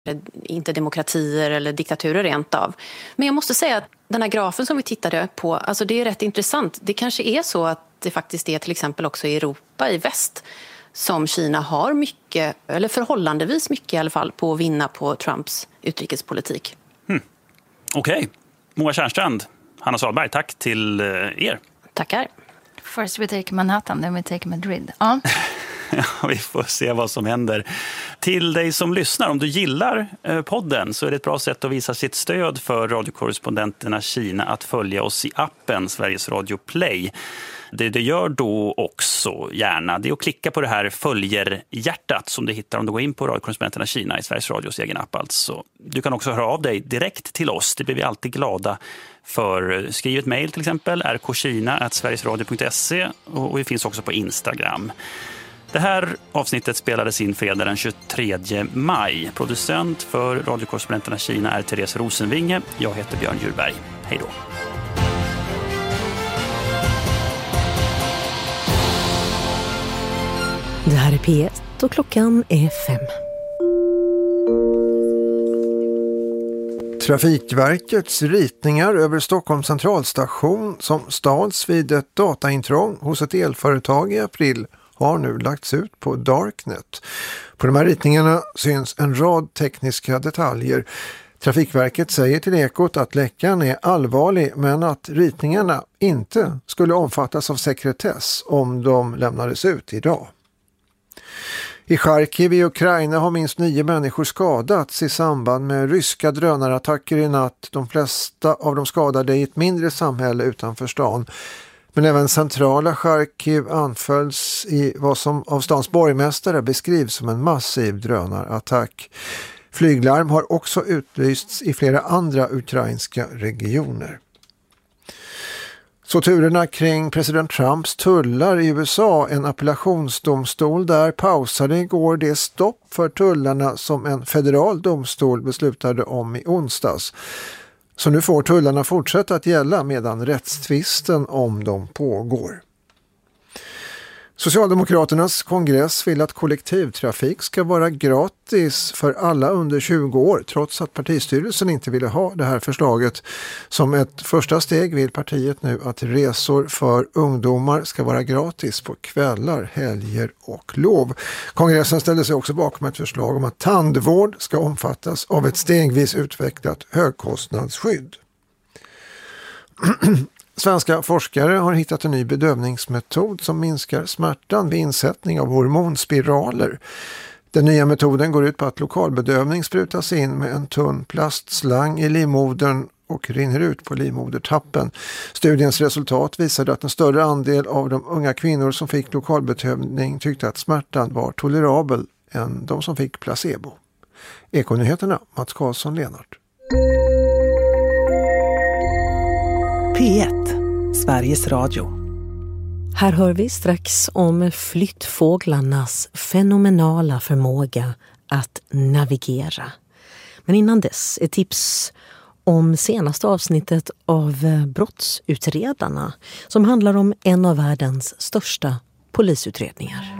inte demokratier eller diktaturer rent av. Men jag måste säga att den här grafen som vi tittade på, alltså det är rätt intressant. Det kanske är så att det faktiskt är till exempel också i Europa, i väst, som Kina har mycket, eller förhållandevis mycket i alla fall, på att vinna på Trumps utrikespolitik. Okej. Moa Tjärnstrand, Hanna Salberg, tack till er. Tackar. First we take Manhattan, then we take Madrid. Ja. Ja, vi får se vad som händer. Till dig som lyssnar, om du gillar podden så är det ett bra sätt att visa sitt stöd för radiokorrespondenterna Kina att följa oss i appen Sveriges Radio Play. Det gör då också gärna, det är att klicka på det här följerhjärtat som du hittar om du går in på radiokorrespondenterna Kina i Sveriges Radios egen app. Alltså. Du kan också höra av dig direkt till oss, det blir vi alltid glada för. Skriv ett mejl till exempel, rkkina@sverigesradio.se, och vi finns också på Instagram. Det här avsnittet spelades in fredag den 23 maj. Producent för radiokorrespondenterna Kina är Therese Rosenvinge. Jag heter Björn Djurberg. Hej då. Det här är P1 och klockan är 5. Trafikverkets ritningar över Stockholms centralstation som stals vid ett dataintrång hos ett elföretag i april har nu lagts ut på Darknet. På de här ritningarna syns en rad tekniska detaljer. Trafikverket säger till Ekot att läckan är allvarlig, men att ritningarna inte skulle omfattas av sekretess om de lämnades ut idag. I Charkiv i Ukraina har minst 9 människor skadats i samband med ryska drönarattacker i natt. De flesta av de skadade i ett mindre samhälle utanför stan. Men även centrala Charkiv anfölls i vad som av stans borgmästare beskrivs som en massiv drönarattack. Flyglarm har också utlysts i flera andra ukrainska regioner. Så turerna kring president Trumps tullar i USA, en appellationsdomstol där pausade igår det stopp för tullarna som en federal domstol beslutade om i onsdags. Så nu får tullarna fortsätta att gälla medan rättstvisten om dem pågår. Socialdemokraternas kongress vill att kollektivtrafik ska vara gratis för alla under 20 år, trots att partistyrelsen inte ville ha det här förslaget. Som ett första steg vill partiet nu att resor för ungdomar ska vara gratis på kvällar, helger och lov. Kongressen ställde sig också bakom ett förslag om att tandvård ska omfattas av ett stegvis utvecklat högkostnadsskydd. Svenska forskare har hittat en ny bedövningsmetod som minskar smärtan vid insättning av hormonspiraler. Den nya metoden går ut på att lokalbedövning sprutas in med en tunn plastslang i livmodern och rinner ut på livmodertappen. Studiens resultat visade att en större andel av de unga kvinnor som fick lokalbedövning tyckte att smärtan var tolerabel än de som fick placebo. Ekonyheterna, Mats Karlsson, Lenart. P1, Sveriges Radio. Här hör vi strax om flyttfåglarnas fenomenala förmåga att navigera. Men innan dess är tips om senaste avsnittet av Brottsutredarna som handlar om en av världens största polisutredningar.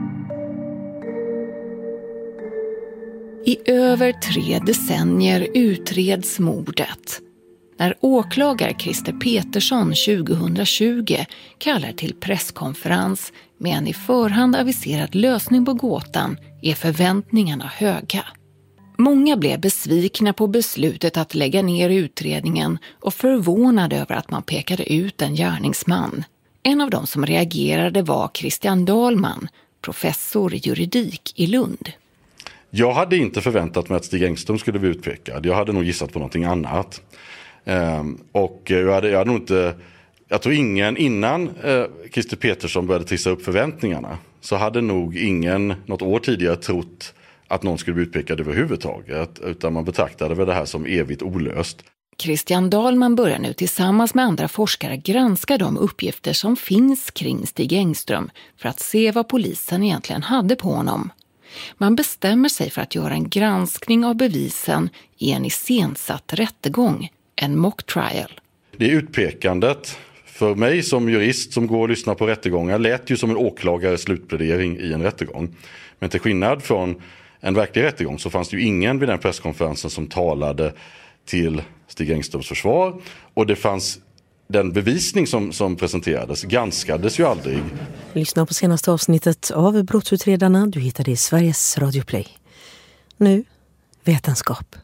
I över 3 decennier utreds mordet. När åklagare Christer Petersson 2020 kallar till presskonferens med en i förhand aviserad lösning på gåtan är förväntningarna höga. Många blev besvikna på beslutet att lägga ner utredningen och förvånade över att man pekade ut en gärningsman. En av dem som reagerade var Christian Dahlman, professor i juridik i Lund. Jag hade inte förväntat mig att Stig Engström skulle bli utpekad. Jag hade nog gissat på någonting annat. Och jag tror ingen innan Christer Petersson började trissa upp förväntningarna så hade nog ingen något år tidigare trott att någon skulle bli utpekad överhuvudtaget, utan man betraktade väl det här som evigt olöst. Christian Dahlman börjar nu tillsammans med andra forskare granska de uppgifter som finns kring Stig Engström för att se vad polisen egentligen hade på honom. Man bestämmer sig för att göra en granskning av bevisen i en iscensatt rättegång, en mock trial. Det utpekandet för mig som jurist som går och lyssnar på rättegångar lät ju som en åklagares slutplädering i en rättegång. Men till skillnad från en verklig rättegång så fanns det ju ingen vid den presskonferensen som talade till Stig Engströms försvar. Och det fanns den bevisning som presenterades granskades ju aldrig. Lyssna på senaste avsnittet av Brottsutredarna. Du hittar det i Sveriges Radio Play. Nu, vetenskap.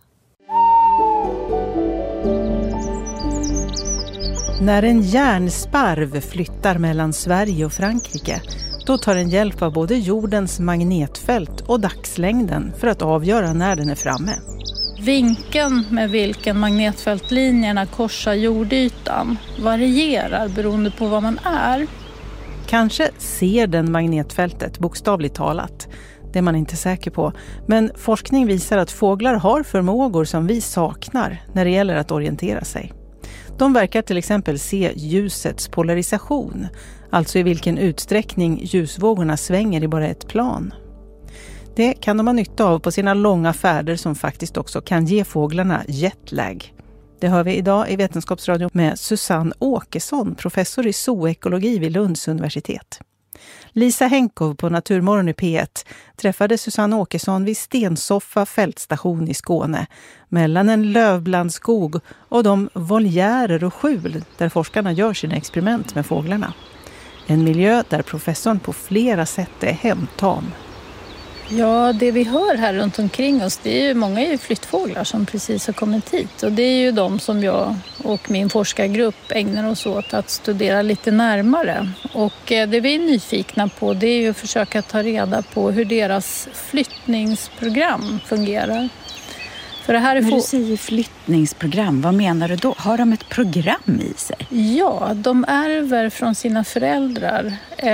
När en järnsparv flyttar mellan Sverige och Frankrike, då tar den hjälp av både jordens magnetfält och dagslängden för att avgöra när den är framme. Vinkeln med vilken magnetfältlinjerna korsar jordytan varierar beroende på vad man är. Kanske ser den magnetfältet bokstavligt talat. Det är man inte säker på. Men forskning visar att fåglar har förmågor som vi saknar när det gäller att orientera sig. De verkar till exempel se ljusets polarisation, alltså i vilken utsträckning ljusvågorna svänger i bara ett plan. Det kan de ha nytta av på sina långa färder som faktiskt också kan ge fåglarna jetlag. Det hör vi idag i Vetenskapsradion med Susanne Åkesson, professor i zooekologi vid Lunds universitet. Lisa Henkov på Naturmorgon i P1 träffade Susanne Åkesson vid Stensoffa fältstation i Skåne mellan en lövblandskog och de voljärer och skjul där forskarna gör sina experiment med fåglarna. En miljö där professorn på flera sätt är hemtam. Ja, det vi hör här runt omkring oss, det är ju många är ju flyttfåglar som precis har kommit hit. Och det är ju de som jag och min forskargrupp ägnar oss åt att studera lite närmare. Och det vi är nyfikna på, det är ju att försöka ta reda på hur deras flyttningsprogram fungerar. För det här är När du säger flyttningsprogram, vad menar du då? Har de ett program i sig? Ja, de ärver från sina föräldrar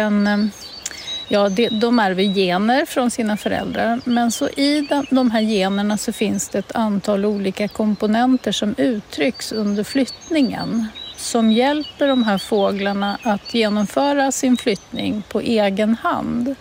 de ärver gener från sina föräldrar, men så i de här generna så finns det ett antal olika komponenter som uttrycks under flyttningen som hjälper de här fåglarna att genomföra sin flyttning på egen hand.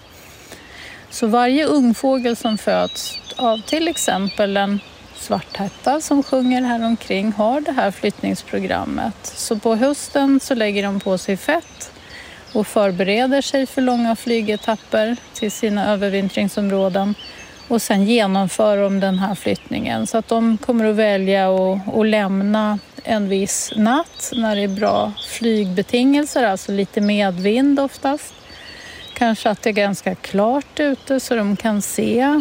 Så varje ungfågel som föds av till exempel en svarthätta som sjunger här omkring har det här flyttningsprogrammet. Så på hösten så lägger de på sig fett och förbereder sig för långa flygetapper till sina övervintringsområden. Och sen genomför de den här flyttningen. Så att de kommer att välja att lämna en viss natt när det är bra flygbetingelser, alltså lite medvind oftast. Kanske att det är ganska klart ute så de kan se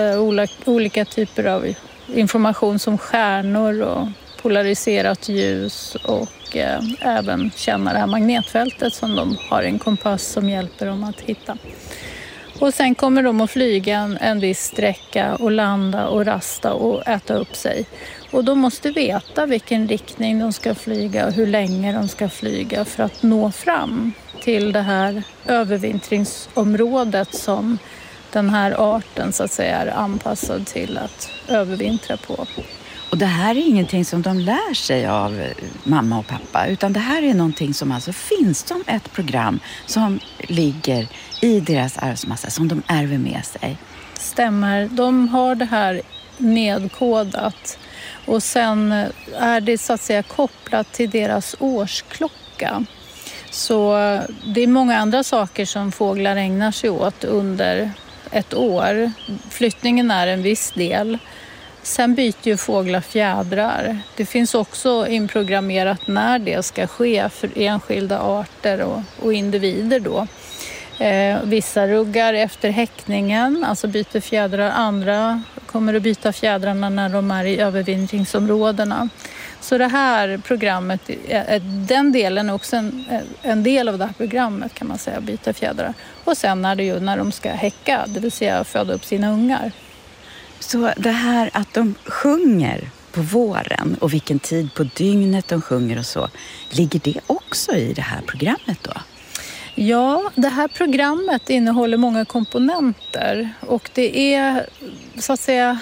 olika typer av information som stjärnor och polariserat ljus och även känna det här magnetfältet som de har en kompass som hjälper dem att hitta. Och sen kommer de att flyga en viss sträcka och landa och rasta och äta upp sig. Och de måste veta vilken riktning de ska flyga och hur länge de ska flyga för att nå fram till det här övervintringsområdet som den här arten så att säga är anpassad till att övervintra på. Och det här är ingenting som de lär sig av mamma och pappa, utan det här är någonting som alltså finns som ett program som ligger i deras arvsmassa som de ärver med sig. Stämmer, de har det här nedkodat och sen är det så att säga kopplat till deras årsklocka. Så det är många andra saker som fåglar ägnar sig åt under ett år. Flyttningen är en viss del. Sen byter ju fåglar fjädrar. Det finns också inprogrammerat när det ska ske för enskilda arter och individer då. Vissa ruggar efter häckningen, alltså byter fjädrar. Andra kommer att byta fjädrarna när de är i övervintringsområdena. Så det här programmet, den delen är också en del av det här programmet kan man säga, byta fjädrar. Och sen är det ju när de ska häcka, det vill säga föda upp sina ungar. Så det här att de sjunger på våren och vilken tid på dygnet de sjunger och så, ligger det också i det här programmet då? Ja, det här programmet innehåller många komponenter och det är så att säga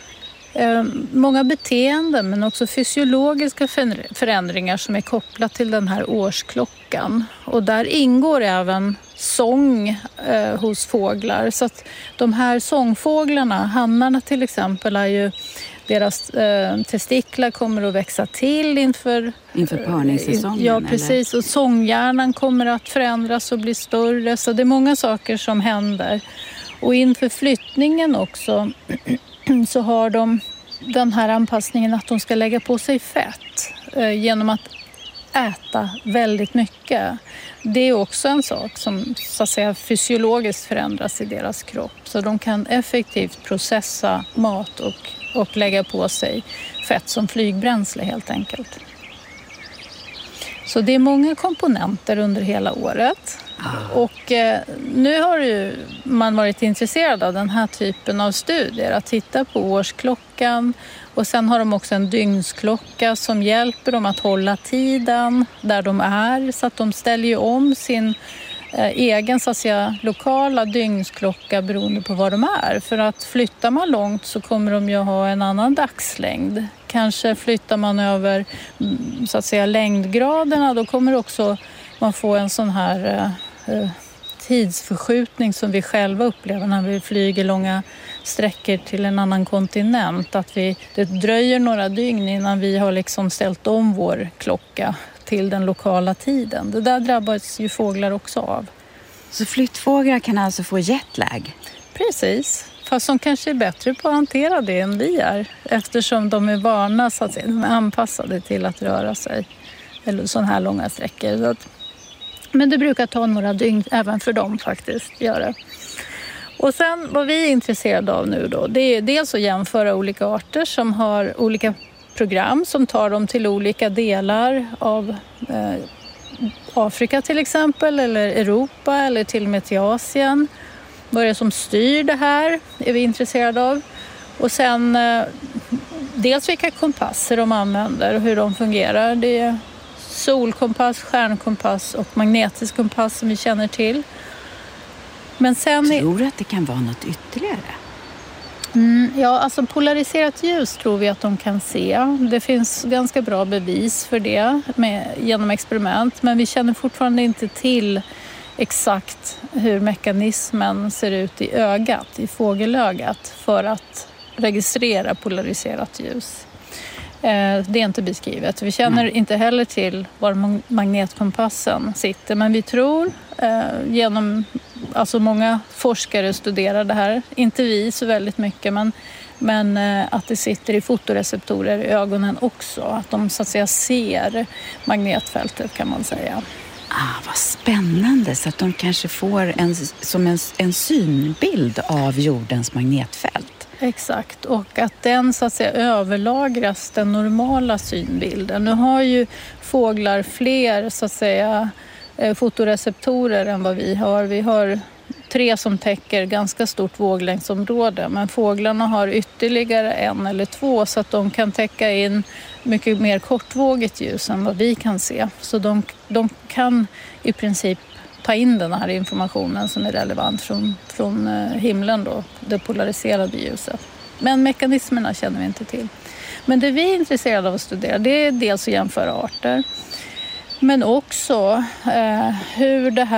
många beteenden men också fysiologiska förändringar som är kopplat till den här årsklockan. Och där ingår även sång hos fåglar. Så att de här sångfåglarna, hannarna till exempel, är ju deras testiklar kommer att växa till inför parningssäsongen. Ja, precis. Eller? Och sånghjärnan kommer att förändras och bli större. Så det är många saker som händer. Och inför flyttningen också så har de den här anpassningen att de ska lägga på sig fett genom att äta väldigt mycket. Det är också en sak som så att säga fysiologiskt förändras i deras kropp. Så de kan effektivt processa mat och lägga på sig fett som flygbränsle helt enkelt. Så det är många komponenter under hela året. Och nu har ju man varit intresserad av den här typen av studier. Att titta på årsklockan. Och sen har de också en dygnsklocka som hjälper dem att hålla tiden där de är. Så att de ställer ju om sin egen så att säga, lokala dygnsklocka beroende på var de är. För att flyttar man långt så kommer de ju ha en annan dagslängd. Kanske flyttar man över så att säga, längdgraderna, då kommer också man få en sån här tidsförskjutning som vi själva upplever när vi flyger långa sträckor till en annan kontinent. Att det dröjer några dygn innan vi har liksom ställt om vår klocka till den lokala tiden. Det där drabbas ju fåglar också av. Så flyttfåglar kan alltså få jetlag? Precis, fast de kanske är bättre på att hantera det än vi är. Eftersom de är vana, så att säga, de är anpassade till att röra sig. Eller sådana här långa sträckor. Så att, men det brukar ta några dygn även för dem faktiskt, gör det. Och sen vad vi är intresserade av nu då, det är dels att jämföra olika arter som har olika program som tar dem till olika delar av Afrika till exempel, eller Europa eller till och med till Asien. Vad är det som styr det här är vi intresserade av. Och sen dels vilka kompasser de använder och hur de fungerar. Det är solkompass, stjärnkompass och magnetisk kompass som vi känner till. Men sen tror du att det kan vara något ytterligare? Ja, alltså polariserat ljus tror vi att de kan se. Det finns ganska bra bevis för det genom experiment. Men vi känner fortfarande inte till exakt hur mekanismen ser ut i ögat, i fågelögat, för att registrera polariserat ljus. Det är inte beskrivet. Vi känner inte heller till var magnetkompassen sitter. Men vi tror alltså många forskare studerar det här. Inte vi så väldigt mycket, men att det sitter i fotoreceptorer i ögonen också. Att de så att säga ser magnetfältet kan man säga. Vad spännande, så att de kanske får en synbild av jordens magnetfält. Exakt, och att den så att säga överlagras den normala synbilden. Nu har ju fåglar fler så att säga fotoreceptorer än vad vi har. Vi har 3 som täcker ganska stort våglängdsområde, men fåglarna har ytterligare 1 eller 2 så att de kan täcka in mycket mer kortvågigt ljus än vad vi kan se. Så de kan i princip ta in den här informationen som är relevant från himlen då, det polariserade ljuset. Men mekanismerna känner vi inte till. Men det vi är intresserade av att studera, det är dels att jämföra arter, men också hur det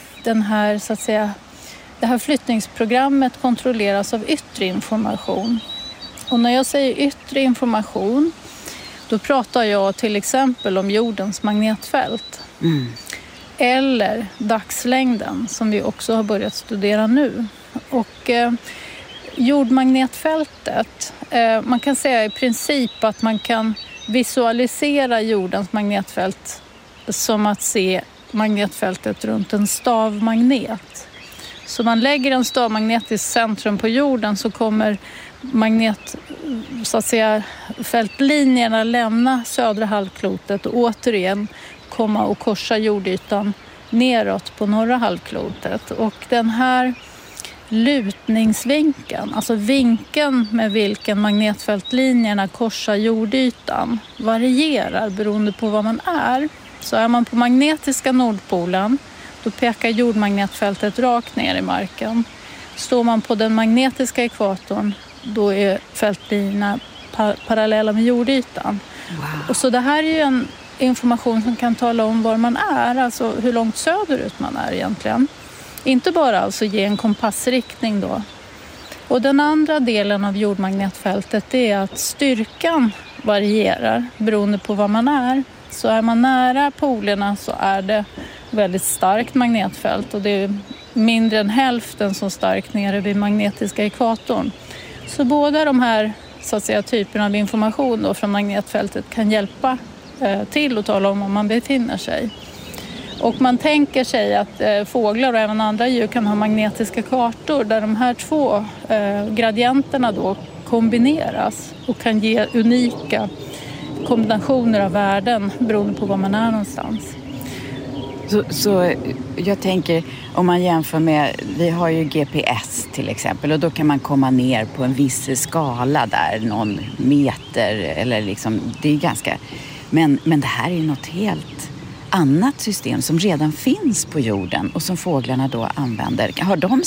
här flyttningsprogrammet kontrolleras av yttre information. Och när jag säger yttre information, då pratar jag till exempel om jordens magnetfält. Eller dagslängden som vi också har börjat studera nu. Och jordmagnetfältet, man kan säga i princip att man kan visualisera jordens magnetfält som att se magnetfältet runt en stavmagnet. Så man lägger en stavmagnetisk centrum på jorden så kommer så att säga, fältlinjerna lämna södra halvklotet och återigen komma och korsa jordytan neråt på norra halvklotet. Och den här lutningsvinkeln, alltså vinkeln med vilken magnetfältlinjerna korsar jordytan, varierar beroende på var man är. Så är man på magnetiska nordpolen, då pekar jordmagnetfältet rakt ner i marken. Står man på den magnetiska ekvatorn, då är fältlinjerna parallella med jordytan. Wow. Och så det här är ju en information som kan tala om var man är, alltså hur långt söderut man är egentligen. Inte bara alltså ge en kompassriktning då. Och den andra delen av jordmagnetfältet är att styrkan varierar beroende på var man är. Så är man nära polerna så är det väldigt starkt magnetfält och det mindre än hälften så starkt nere vid magnetiska ekvatorn. Så båda de här så att säga, typerna av information då från magnetfältet kan hjälpa till att tala om man befinner sig. Och man tänker sig att fåglar och även andra djur kan ha magnetiska kartor där de här två gradienterna då kombineras och kan ge unika kombinationer av värden beroende på var man är någonstans. Så jag tänker, om man jämför med, vi har ju GPS till exempel, och då kan man komma ner på en viss skala där, någon meter eller liksom, det är ganska, men det här är ju något helt annat system som redan finns på jorden och som fåglarna då använder.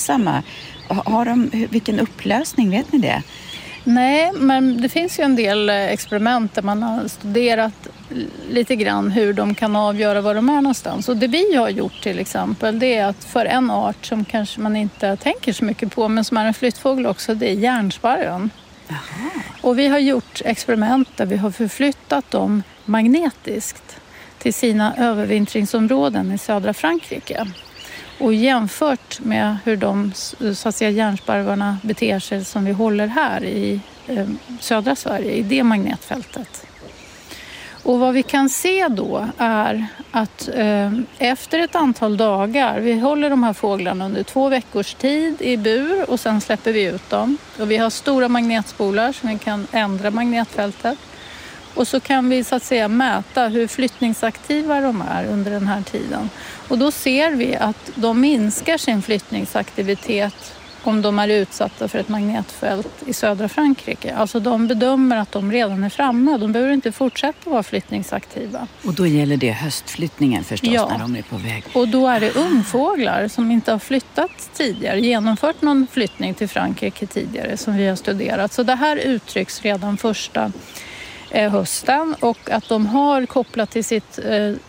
Har de vilken upplösning, vet ni det? Nej, men det finns ju en del experiment där man har studerat lite grann hur de kan avgöra var de är någonstans. Och det vi har gjort till exempel, det är att för en art som kanske man inte tänker så mycket på, men som är en flyttfågel också, det är järnsparven. Aha. Och vi har gjort experiment där vi har förflyttat dem magnetiskt till sina övervintringsområden i södra Frankrike. Och jämfört med hur de så att säga, järnsparvarna beter sig som vi håller här i södra Sverige, i det magnetfältet. Och vad vi kan se då är att efter ett antal dagar, vi håller de här fåglarna under 2 veckors tid i bur och sen släpper vi ut dem. Och vi har stora magnetspolar som vi kan ändra magnetfältet. Och så kan vi så att säga mäta hur flyttningsaktiva de är under den här tiden. Och då ser vi att de minskar sin flyttningsaktivitet om de är utsatta för ett magnetfält i södra Frankrike. Alltså de bedömer att de redan är framme. De behöver inte fortsätta vara flyttningsaktiva. Och då gäller det höstflyttningen förstås, ja, när de är på väg. Och då är det ungfåglar som inte har flyttat tidigare, genomfört någon flyttning till Frankrike tidigare som vi har studerat. Så det här uttrycks redan första hösten, och att de har kopplat till sitt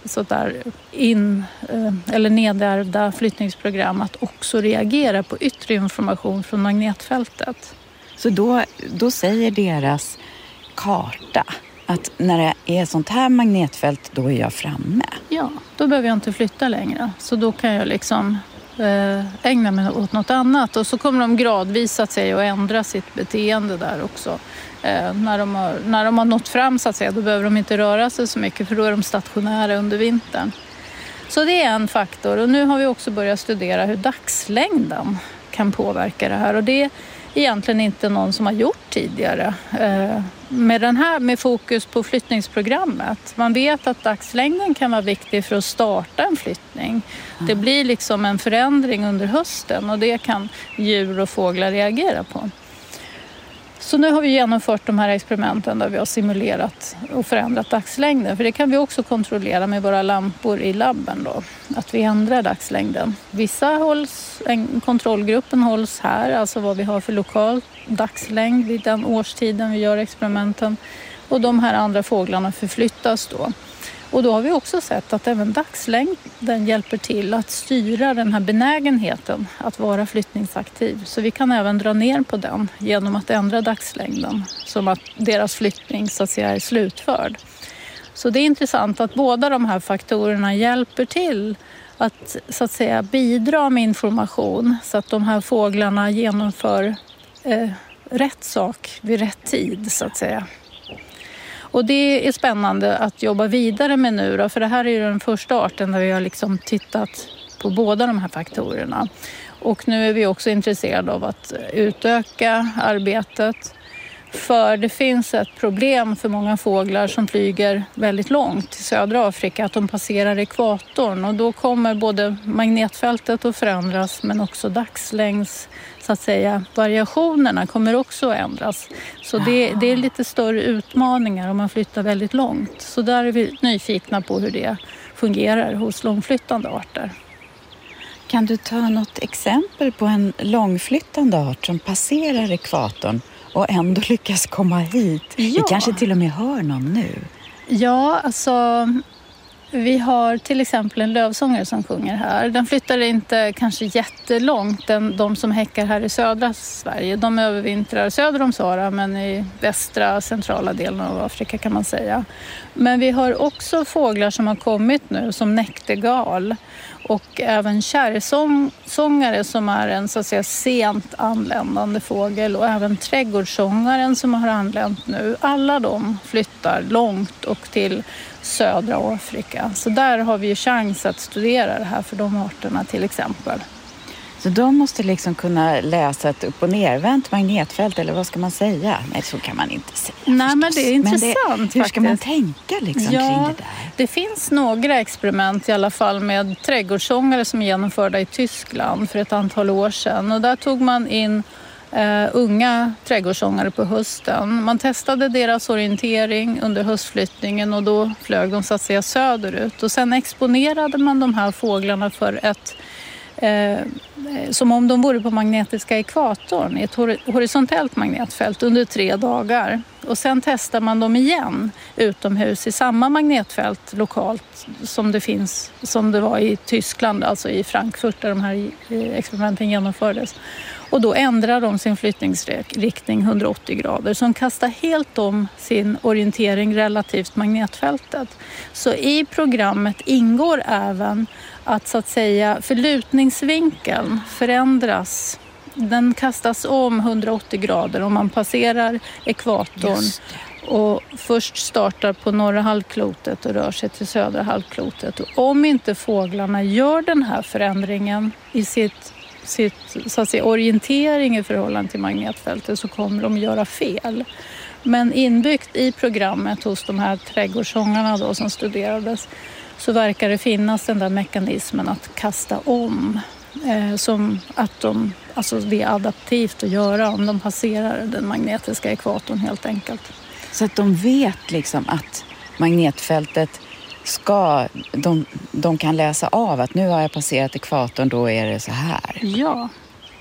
eller nedärvda flyttningsprogram att också reagera på yttre information från magnetfältet. Så då säger deras karta att när det är sånt här magnetfält, då är jag framme? Ja, då behöver jag inte flytta längre. Så då kan jag liksom ägna mig åt något annat. Och så kommer de gradvis att säga, att ändra sitt beteende där också. När de har nått fram så att säga, då behöver de inte röra sig så mycket, för då är de stationära under vintern. Så det är en faktor. Och nu har vi också börjat studera hur dagslängden kan påverka det här. Och det är egentligen inte någon som har gjort tidigare med fokus på flyttningsprogrammet. Man vet att dagslängden kan vara viktig för att starta en flyttning. Det blir liksom en förändring under hösten, och det kan djur och fåglar reagera på. Så nu har vi genomfört de här experimenten där vi har simulerat och förändrat dagslängden. För det kan vi också kontrollera med våra lampor i labben då. Att vi ändrar dagslängden. Kontrollgruppen hålls här, alltså vad vi har för lokal dagslängd vid den årstiden vi gör experimenten. Och de här andra fåglarna förflyttas då. Och då har vi också sett att även dagslängden hjälper till att styra den här benägenheten att vara flyttningsaktiv. Så vi kan även dra ner på den genom att ändra dagslängden, som att deras flyttning så att säga är slutförd. Så det är intressant att båda de här faktorerna hjälper till att så att säga bidra med information så att de här fåglarna genomför rätt sak vid rätt tid så att säga. Och det är spännande att jobba vidare med nu då, för det här är ju den första arten där vi har liksom tittat på båda de här faktorerna. Och nu är vi också intresserade av att utöka arbetet, för det finns ett problem för många fåglar som flyger väldigt långt till södra Afrika, att de passerar ekvatorn, och då kommer både magnetfältet att förändras men också dagslängds så att säga variationerna kommer också att ändras. Så det är lite större utmaningar om man flyttar väldigt långt. Så där är vi nyfikna på hur det fungerar hos långflyttande arter. Kan du ta något exempel på en långflyttande art som passerar ekvatorn och ändå lyckas komma hit? Ja. Vi kanske till och med hör någon nu. Ja, alltså Vi har till exempel en lövsångare som sjunger här. Den flyttar inte kanske jättelångt, de som häckar här i södra Sverige. De övervintrar söder om Sahara, men i västra centrala delen av Afrika kan man säga. Men vi har också fåglar som har kommit nu som näktergal och även kärrsångare som är en så att säga sent anländande fågel och även trädgårdssångaren som har anlänt nu. Alla de flyttar långt och till södra Afrika. Så där har vi ju chans att studera det här för de arterna till exempel. Så de måste liksom kunna läsa ett upp- och nervänt magnetfält, eller vad ska man säga? Nej, så kan man inte säga. Nej, men det är intressant. Hur ska man tänka liksom kring det där? Det finns några experiment i alla fall med trädgårdssångare som är genomförda i Tyskland för ett antal år sedan. Och där tog man in unga trädgårdssångare på hösten. Man testade deras orientering under höstflyttningen och då flög de så att säga söderut. Och sen exponerade man de här fåglarna för ett som om de vore på magnetiska ekvatorn i ett horisontellt magnetfält under 3 dagar. Och sen testar man dem igen utomhus i samma magnetfält lokalt som det var i Tyskland, alltså i Frankfurt där de här experimenten genomfördes. Och då ändrar de sin flyttningsriktning 180 grader som kastar helt om sin orientering relativt magnetfältet. Så i programmet ingår även att så att säga förlutningsvinkeln förändras. Den kastas om 180 grader om man passerar ekvatorn och först startar på norra halvklotet och rör sig till södra halvklotet. Och om inte fåglarna gör den här förändringen i sitt så att säga, orientering i förhållande till magnetfältet så kommer de göra fel. Men inbyggt i programmet hos de här trädgårdssångarna då, som studerades så verkar det finnas den där mekanismen att kasta om. Som att det är adaptivt att göra om de passerar den magnetiska ekvatorn helt enkelt. Så att de vet liksom att magnetfältet de kan läsa av att nu har jag passerat ekvatorn, då är det så här. Ja.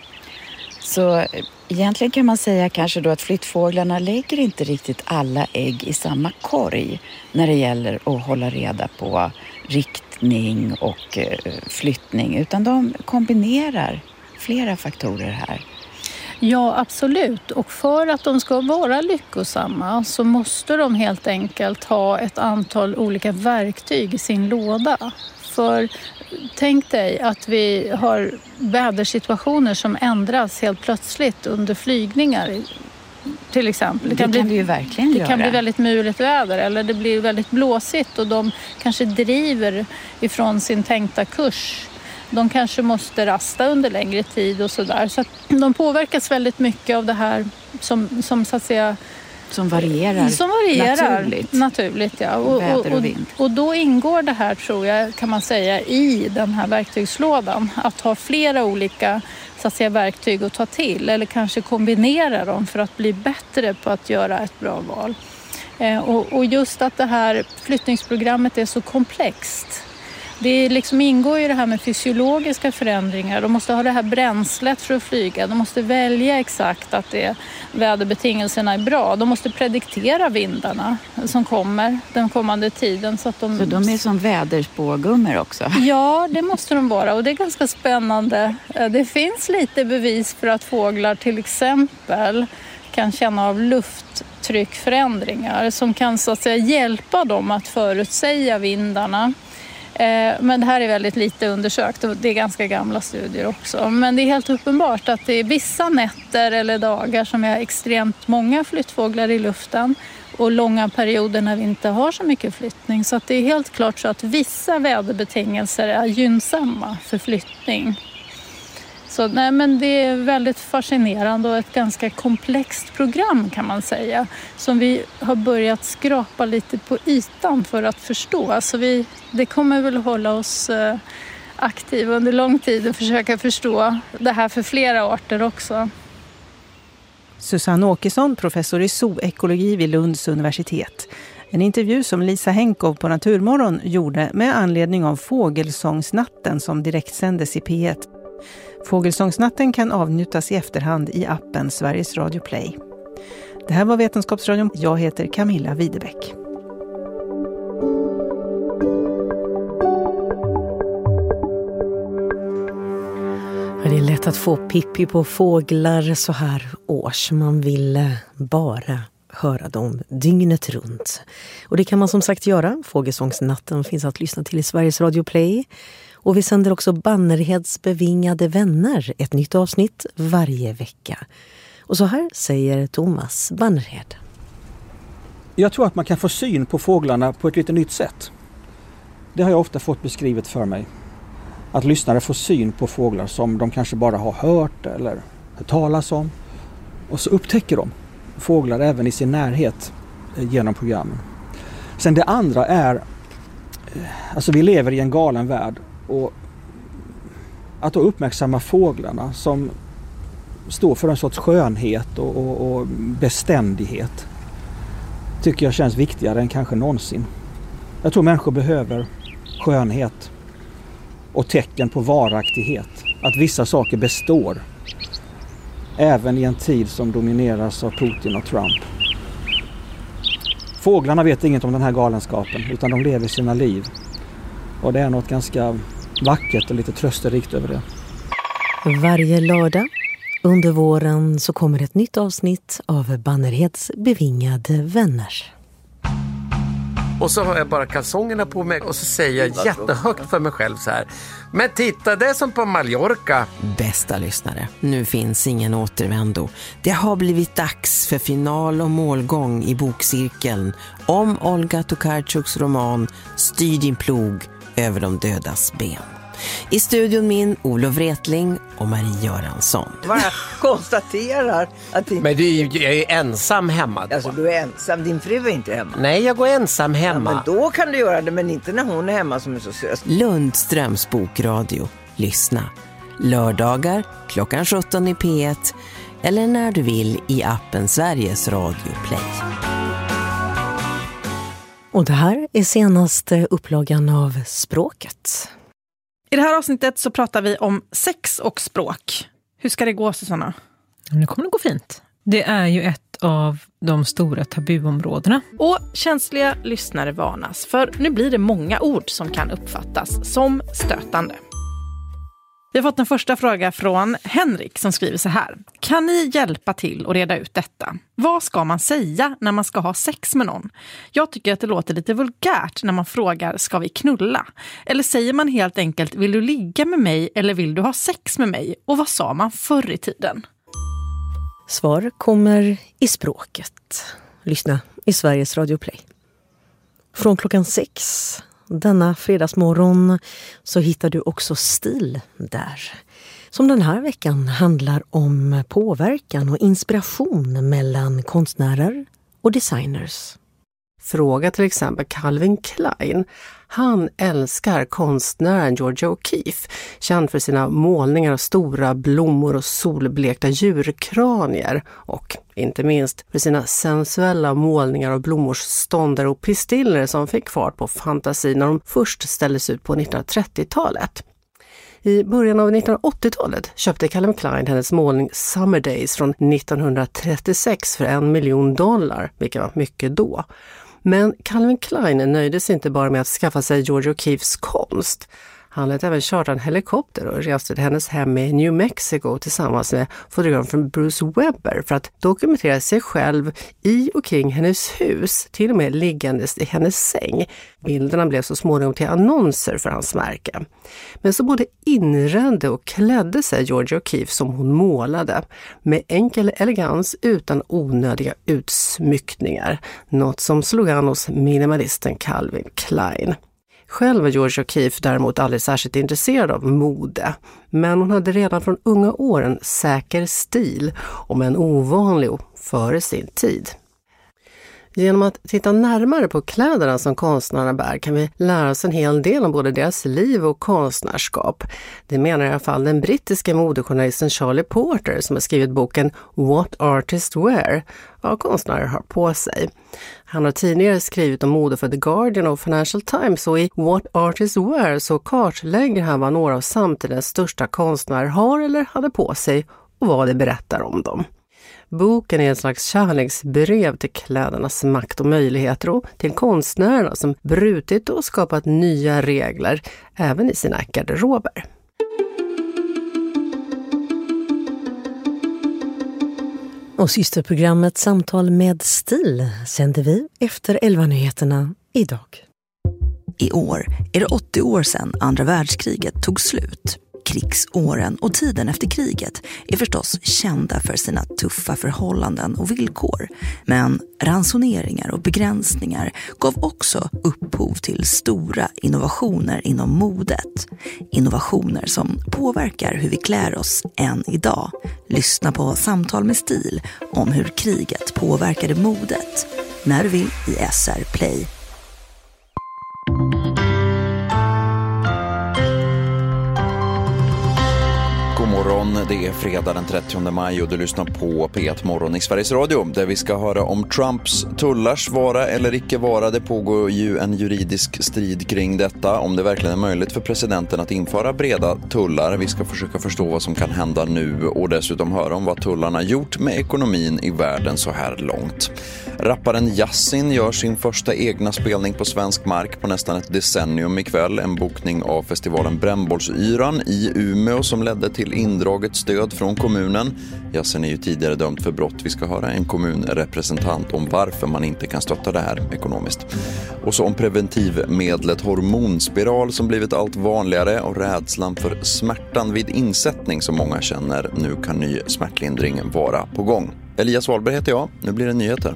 Så egentligen kan man säga kanske då att flyttfåglarna lägger inte riktigt alla ägg i samma korg när det gäller att hålla reda på riktning och flyttning, utan de kombinerar flera faktorer här. Ja, absolut. Och för att de ska vara lyckosamma så måste de helt enkelt ha ett antal olika verktyg i sin låda. För tänk dig att vi har vädersituationer som ändras helt plötsligt under flygningar. Till exempel. Det kan vi ju verkligen göra. Det kan bli väldigt muligt väder eller det blir väldigt blåsigt och de kanske driver ifrån sin tänkta kurs. De kanske måste rasta under längre tid och sådär. Så att de påverkas väldigt mycket av det här som så att säga... Som varierar naturligt ja. Väder och vind. Och då ingår det här, tror jag, kan man säga, i den här verktygslådan. Att ha flera olika så att säga, verktyg att ta till. Eller kanske kombinera dem för att bli bättre på att göra ett bra val. Och just att det här flyttningsprogrammet är så komplext. Det liksom ingår ju det här med fysiologiska förändringar. De måste ha det här bränslet för att flyga. De måste välja exakt att väderbetingelserna är bra. De måste prediktera vindarna som kommer den kommande tiden. Så de är som väderspågummor också? Ja, det måste de vara. Och det är ganska spännande. Det finns lite bevis för att fåglar till exempel kan känna av lufttryckförändringar som kan så att säga hjälpa dem att förutsäga vindarna. Men det här är väldigt lite undersökt och det är ganska gamla studier också. Men det är helt uppenbart att det är vissa nätter eller dagar som är extremt många flyttfåglar i luften och långa perioder när vi inte har så mycket flyttning. Så att det är helt klart så att vissa väderbetingelser är gynnsamma för flyttning. Så nej, men det är väldigt fascinerande och ett ganska komplext program kan man säga. Som vi har börjat skrapa lite på ytan för att förstå. Så det kommer väl hålla oss aktiva under lång tid och försöka förstå det här för flera arter också. Susanne Åkesson, professor i zoekologi vid Lunds universitet. En intervju som Lisa Henkow på Naturmorgon gjorde med anledning av Fågelsångsnatten som direktsändes i P1. Fågelsångsnatten kan avnjutas i efterhand i appen Sveriges Radio Play. Det här var Vetenskapsradion. Jag heter Camilla Widebeck. att få pippi på fåglar så här års. Man vill bara höra dem dygnet runt. Och det kan man som sagt göra. Fågelsångsnatten finns att lyssna till i Sveriges Radio Play. Och vi sänder också Bannerheds bevingade vänner, ett nytt avsnitt varje vecka. Och så här säger Thomas Bannerhed. Jag tror att man kan få syn på fåglarna på ett lite nytt sätt. Det har jag ofta fått beskrivet för mig. Att lyssnare får syn på fåglar som de kanske bara har hört eller hört talas om. Och så upptäcker de fåglar även i sin närhet genom programmen. Sen det andra är, alltså vi lever i en galen värld, och att då uppmärksamma fåglarna som står för en sorts skönhet och beständighet tycker jag känns viktigare än kanske någonsin. Jag tror människor behöver skönhet och tecken på varaktighet. Att vissa saker består även i en tid som domineras av Putin och Trump. Fåglarna vet inget om den här galenskapen, utan de lever sina liv. Och det är något ganska vackert och lite trösterikt över det. Varje lördag under våren så kommer ett nytt avsnitt av Bannerheds bevingade vänner. Och så har jag bara kalsongerna på mig och så säger jag jättehögt för mig själv så här: men titta, det är som på Mallorca. Bästa lyssnare, nu finns ingen återvändo. Det har blivit dags för final och målgång i bokcirkeln om Olga Tokarczuks roman Styr din plog över de dödas ben. I studion min Olof Wretling och Marie Göransson. Bara konstaterar att Men jag är ensam hemma då. Alltså du är ensam, din fru är inte hemma. Nej, jag går ensam hemma. Ja, men då kan du göra det, men inte när hon är hemma som är så sös. Lundströms bokradio. Lyssna. Lördagar klockan 17 i P1 eller när du vill i appen Sveriges Radio Play. Och det här är senaste upplagan av Språket. I det här avsnittet så pratar vi om sex och språk. Hur ska det gå, Susanna? Det kommer att gå fint. Det är ju ett av de stora tabuområdena. Och känsliga lyssnare varnas, för nu blir det många ord som kan uppfattas som stötande. Vi har fått en första fråga från Henrik som skriver så här: kan ni hjälpa till att reda ut detta? Vad ska man säga när man ska ha sex med någon? Jag tycker att det låter lite vulgärt när man frågar ska vi knulla? Eller säger man helt enkelt vill du ligga med mig eller vill du ha sex med mig? Och vad sa man förr i tiden? Svar kommer i Språket. Lyssna i Sveriges Radio Play. Från klockan 6 denna fredagsmorgon så hittar du också Stil där. Som den här veckan handlar om påverkan och inspiration mellan konstnärer och designers. Fråga till exempel Calvin Klein. Han älskar konstnären Georgia O'Keeffe, känd för sina målningar av stora blommor och solblekta djurkranier och inte minst för sina sensuella målningar av blommors ståndar och pistiller som fick fart på fantasin när de först ställdes ut på 1930-talet. I början av 1980-talet köpte Calvin Klein hennes målning Summer Days från 1936 för $1 million, vilket var mycket då. Men Calvin Klein nöjde sig inte bara med att skaffa sig Georgia O'Keeffes konst. Han lät även charta en helikopter och reste till hennes hem i New Mexico tillsammans med fotografen Bruce Weber för att dokumentera sig själv i och kring hennes hus, till och med liggandes i hennes säng. Bilderna blev så småningom till annonser för hans märke. Men så både inredde och klädde sig Georgia O'Keeffe som hon målade, med enkel elegans utan onödiga utsmyckningar, något som slog an hos minimalisten Calvin Klein. Själv var Georgia O'Keeffe däremot aldrig särskilt intresserad av mode, men hon hade redan från unga år en säker stil, om en ovanlig och före sin tid. Genom att titta närmare på kläderna som konstnärerna bär kan vi lära oss en hel del om både deras liv och konstnärskap. Det menar i alla fall den brittiska modejournalisten Charlie Porter som har skrivit boken What Artists Wear, vad konstnärer har på sig. Han har tidigare skrivit om mode för The Guardian och Financial Times, och i What Artists Wear så kartlägger han vad några av samtidens största konstnärer har eller hade på sig och vad det berättar om dem. Boken är ett slags kärleksbrev till klädernas makt och möjligheter och till konstnärerna som brutit och skapat nya regler även i sina garderober. Och systerprogrammet Samtal med stil sänder vi efter 11-nyheterna idag. I år är det 80 år sedan andra världskriget tog slut. Krigsåren och tiden efter kriget är förstås kända för sina tuffa förhållanden och villkor. Men ransoneringar och begränsningar gav också upphov till stora innovationer inom modet. Innovationer som påverkar hur vi klär oss än idag. Lyssna på Samtal med stil om hur kriget påverkade modet. När du vill i SR Play. God morgon, det är fredag den 30 maj och du lyssnar på P1 Morgon i Sveriges Radio där vi ska höra om Trumps tullars vara eller icke vara. Det pågår ju en juridisk strid kring detta, om det verkligen är möjligt för presidenten att införa breda tullar. Vi ska försöka förstå vad som kan hända nu och dessutom höra om vad tullarna gjort med ekonomin i världen så här långt. Rapparen Yasin gör sin första egna spelning på svensk mark på nästan ett decennium ikväll. En bokning av festivalen Brännbollsyran i Umeå som ledde till indraget stöd från kommunen. Yasin är ju tidigare dömd för brott. Vi ska höra en kommunrepresentant om varför man inte kan stötta det här ekonomiskt. Och så om preventivmedlet hormonspiral som blivit allt vanligare och rädslan för smärtan vid insättning som många känner. Nu kan ny smärtlindring vara på gång. Elias Wahlberg heter jag. Nu blir det nyheter.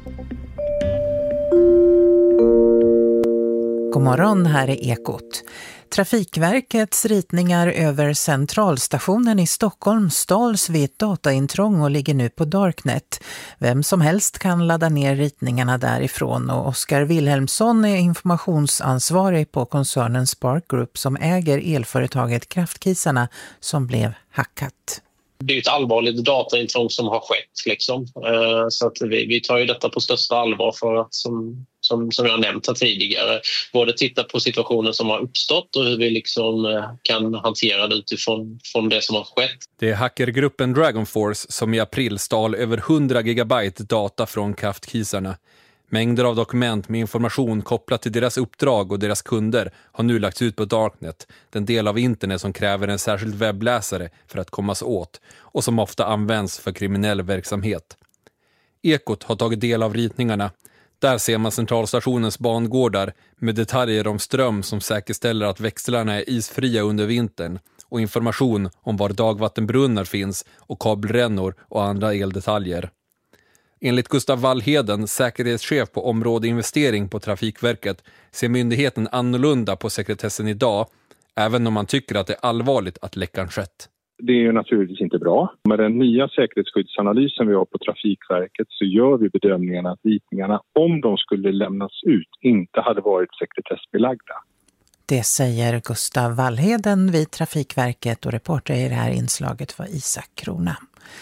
God morgon, här är Ekot. Trafikverkets ritningar över centralstationen i Stockholm stals vid ett dataintrång och ligger nu på Darknet. Vem som helst kan ladda ner ritningarna därifrån och Oskar Wilhelmsson är informationsansvarig på koncernen Spark Group som äger elföretaget Kraftkisarna som blev hackat. Det är ett allvarligt dataintrång som har skett. Liksom. Så att vi tar ju detta på största allvar för att, som jag nämnt här tidigare, både titta på situationen som har uppstått och hur vi liksom kan hantera det utifrån det som har skett. Det är hackergruppen Dragon Force som i april stal över 100 gigabyte data från Kraftkisarna. Mängder av dokument med information kopplat till deras uppdrag och deras kunder har nu lagts ut på Darknet, den del av internet som kräver en särskild webbläsare för att kommas åt och som ofta används för kriminell verksamhet. Ekot har tagit del av ritningarna. Där ser man centralstationens bangårdar med detaljer om ström som säkerställer att växlarna är isfria under vintern och information om var dagvattenbrunnar finns och kabelrännor och andra eldetaljer. Enligt Gustav Wallheden, säkerhetschef på område investering på Trafikverket, ser myndigheten annorlunda på sekretessen idag, även om man tycker att det är allvarligt att läckan skett. Det är ju naturligtvis inte bra. Med den nya säkerhetsskyddsanalysen vi har på Trafikverket så gör vi bedömningen att ritningarna, om de skulle lämnas ut, inte hade varit sekretessbelagda. Det säger Gustav Wallheden vid Trafikverket och reporter i det här inslaget var Isak Krona.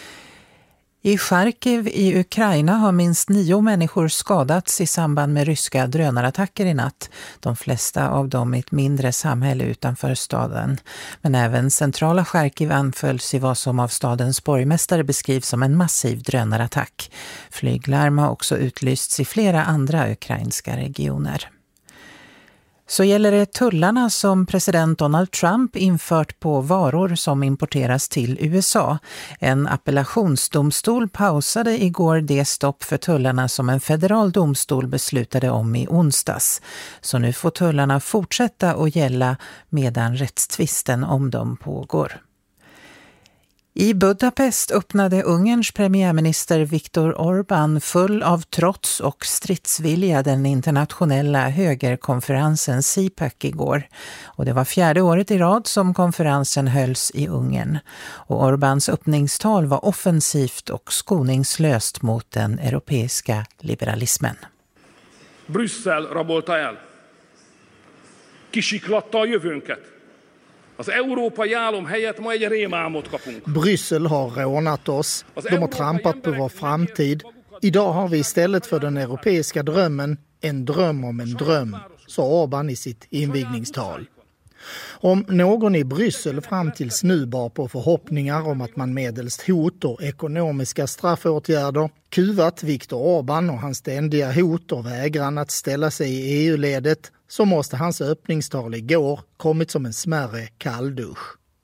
I Charkiv i Ukraina har minst 9 människor skadats i samband med ryska drönarattacker i natt. De flesta av dem i ett mindre samhälle utanför staden. Men även centrala Charkiv anfölls i vad som av stadens borgmästare beskrivs som en massiv drönarattack. Flyglarm har också utlysts i flera andra ukrainska regioner. Så gäller det tullarna som president Donald Trump infört på varor som importeras till USA. En appellationsdomstol pausade igår det stopp för tullarna som en federal domstol beslutade om i onsdags. Så nu får tullarna fortsätta att gälla medan rättstvisten om dem pågår. I Budapest öppnade Ungerns premiärminister Viktor Orbán full av trots och stridsvilja den internationella högerkonferensen CPAC igår. Och det var 4:e året i rad som konferensen hölls i Ungern. Och Orbáns öppningstal var offensivt och skoningslöst mot den europeiska liberalismen. Brüsszel rabolta el. Kisiklatta a jövőnket. Bryssel har rånat oss. De har trampat på vår framtid. Idag har vi istället för den europeiska drömmen en dröm om en dröm, sa Orbán i sitt invigningstal. Om någon i Bryssel fram tills nu bar på förhoppningar om att man medelst hot och ekonomiska straffåtgärder kuvat Viktor Orbán och hans ständiga hot och vägran att ställa sig i EU-ledet, så måste hans öppningstal igår kommit som en smärre kalldusch.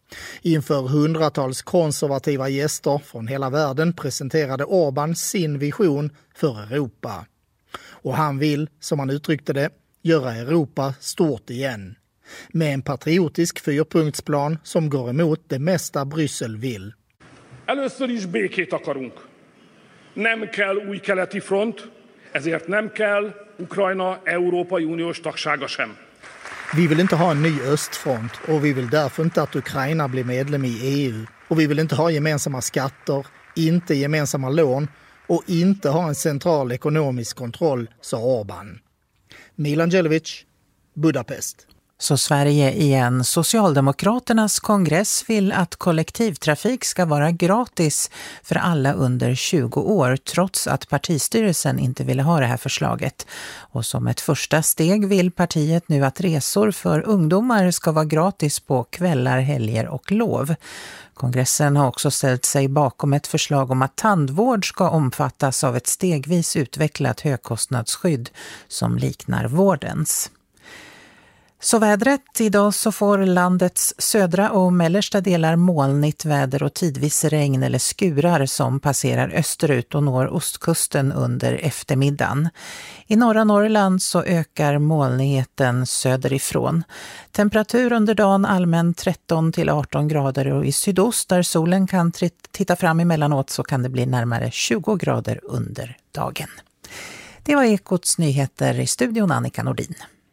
Inför hundratals konservativa gäster från hela världen presenterade Orbán sin vision för Europa. Och han vill, som han uttryckte det, göra Europa stort igen. Med en patriotisk 4-punktsplan som går emot det mesta Bryssel vill. Először is békét akarunk. Nem kell új keleti front, ezért nem kell Ukrajna Európai Uniós tagsága sem. Vi vill inte ha en ny östfront och vi vill därför inte att Ukraina blir medlem i EU. Och vi vill inte ha gemensamma skatter, inte gemensamma lån och inte ha en central ekonomisk kontroll, sa Orbán. Milan Djelevic, Budapest. Så Sverige igen. Socialdemokraternas kongress vill att kollektivtrafik ska vara gratis för alla under 20 år trots att partistyrelsen inte ville ha det här förslaget. Och som ett första steg vill partiet nu att resor för ungdomar ska vara gratis på kvällar, helger och lov. Kongressen har också ställt sig bakom ett förslag om att tandvård ska omfattas av ett stegvis utvecklat högkostnadsskydd som liknar vårdens. Så vädret, idag så får landets södra och mellersta delar molnigt väder och tidvis regn eller skurar som passerar österut och når ostkusten under eftermiddagen. I norra Norrland så ökar molnigheten söderifrån. Temperatur under dagen allmänt 13 till 18 grader och i sydost där solen kan titta fram emellanåt så kan det bli närmare 20 grader under dagen. Det var Ekots nyheter, i studion Annika Nordin.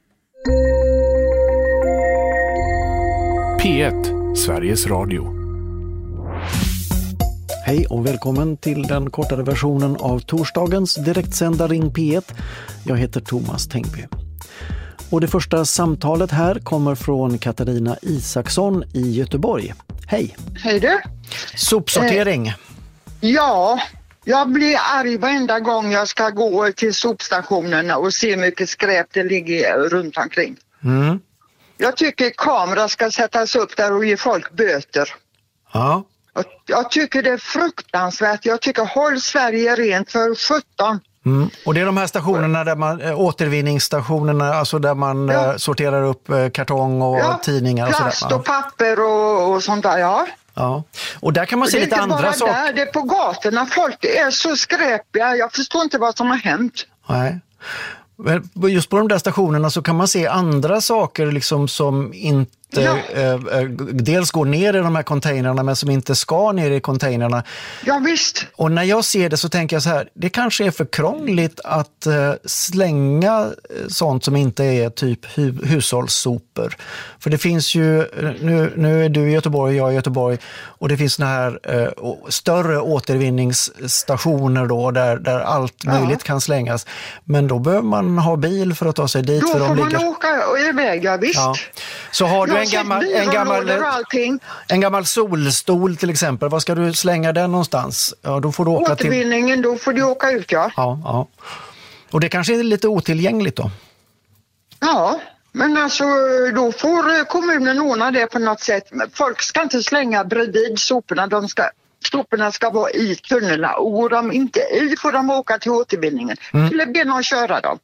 P1, Sveriges Radio. Hej och välkommen till den kortare versionen av torsdagens direktsända Ring P1. Jag heter Thomas Tengby. Och det första samtalet här kommer från Katarina Isaksson i Göteborg. Hej! Hej du! Sopsortering. Ja, jag blir arg varenda gång jag ska gå till sopstationerna och se hur mycket skräp det ligger runt omkring. Mm. Jag tycker kamera ska sättas upp där och ge folk böter. Ja. Jag tycker det är fruktansvärt. Jag tycker håll Sverige rent för 17. Mm. Och det är de här stationerna där man, återvinningsstationerna, alltså där man sorterar upp kartong och tidningar och sådär. Plast och papper och sånt där, ja. Ja, och där kan man se lite andra saker. Det är inte bara där, det är på gatorna. Folk är så skräpiga. Jag förstår inte vad som har hänt. Nej. Just på de där stationerna så kan man se andra saker liksom som inte dels går ner i de här containrarna men som inte ska ner i containrarna. Ja visst. Och när jag ser det så tänker jag så här, det kanske är för krångligt att slänga sånt som inte är typ hushållssopor. För det finns ju, nu är du i Göteborg och jag i Göteborg och det finns såna här större återvinningsstationer då där allt möjligt kan slängas. Men då behöver man ha bil för att ta sig dit. Då för får de man åka iväg, ja visst. Ja. Så har du en gammal solstol till exempel, vad ska du slänga den någonstans? Ja, då får du åka återvinningen, då får du åka ut, ja. Ja. Och det kanske är lite otillgängligt då? Ja, men alltså då får kommunen ordna det på något sätt. Folk ska inte slänga bredvid soporna, soporna ska vara i tunnlarna och går de inte i får de åka till återvinningen. Skulle be någon köra dem.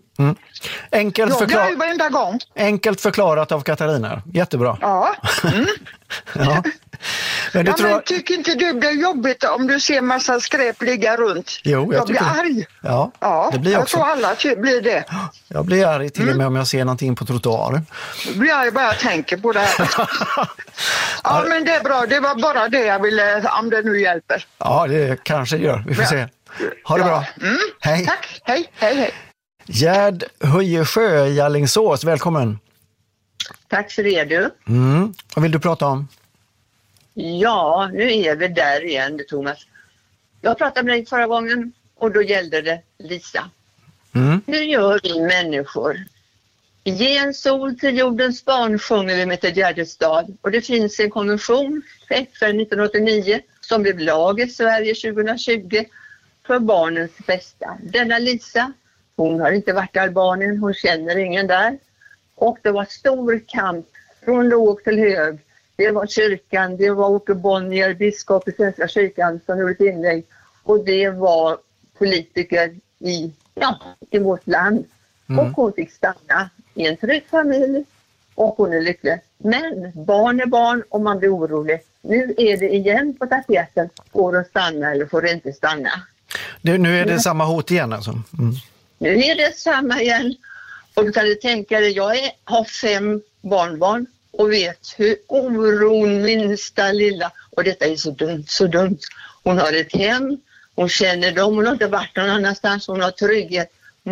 Enkelt förklarat av Katarina. Jättebra. Ja. Ja. Men tycker inte du det är jobbigt om du ser massa skräp ligga runt? Jo, jag blir arg. Ja, det blir jag också. Jag tror alla blir det. Jag blir arg till och med om jag ser någonting på trottoaren. Jag blir arg bara jag tänker på det här. Ja, men det är bra. Det var bara det jag ville, om det nu hjälper. Ja, det kanske gör. Vi får se. Ha det bra. Hej. Tack. Hej. Gerd Höjesjö i Alingsås, välkommen. Tack för det du. Vad vill du prata om? Ja, nu är vi där igen, Thomas. Jag pratade med dig förra gången och då gällde det Lisa. Hur gör vi människor? Ge en sol till jordens barn sjunger vi med till Gärdestad. Och det finns en konvention för FN 1989 som blev lag i Sverige 2020 för barnens bästa. Denna Lisa, hon har inte varit i Albanien, hon känner ingen där. Och det var stor kamp från låg till hög. Det var kyrkan, det var Åke Bonnier, biskop i Svenska kyrkan som gjorde ett inlägg. Och det var politiker i vårt land. Och hon fick stanna i en trygg familj och hon är lycklig. Men barn är barn och man blir orolig. Nu är det igen på tapeten. Får hon stanna eller får inte stanna? Nu är det samma hot igen alltså? Nu är det samma igen. Och du kan tänka dig, jag har 5 barnbarn och vet hur oron minsta lilla. Och detta är så dumt. Hon har ett hem, hon känner dem, hon har inte varit någon annanstans, hon har trygghet.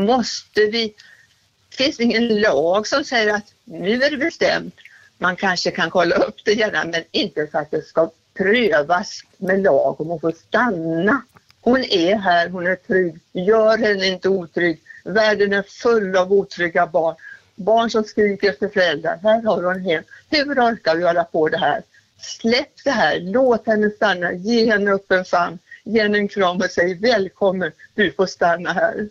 Finns det ingen lag som säger att nu är det bestämt? Man kanske kan kolla upp det gärna, men inte för att det ska prövas med lag om hon får stanna. Hon är här, hon är trygg. Gör henne inte otrygg. Världen är full av otrygga barn. Barn som skriker efter föräldrar. Här har hon hem. Hur orkar vi hålla på det här? Släpp det här. Låt henne stanna. Ge henne upp en famn. Ge henne en kram och säg välkommen. Du får stanna här.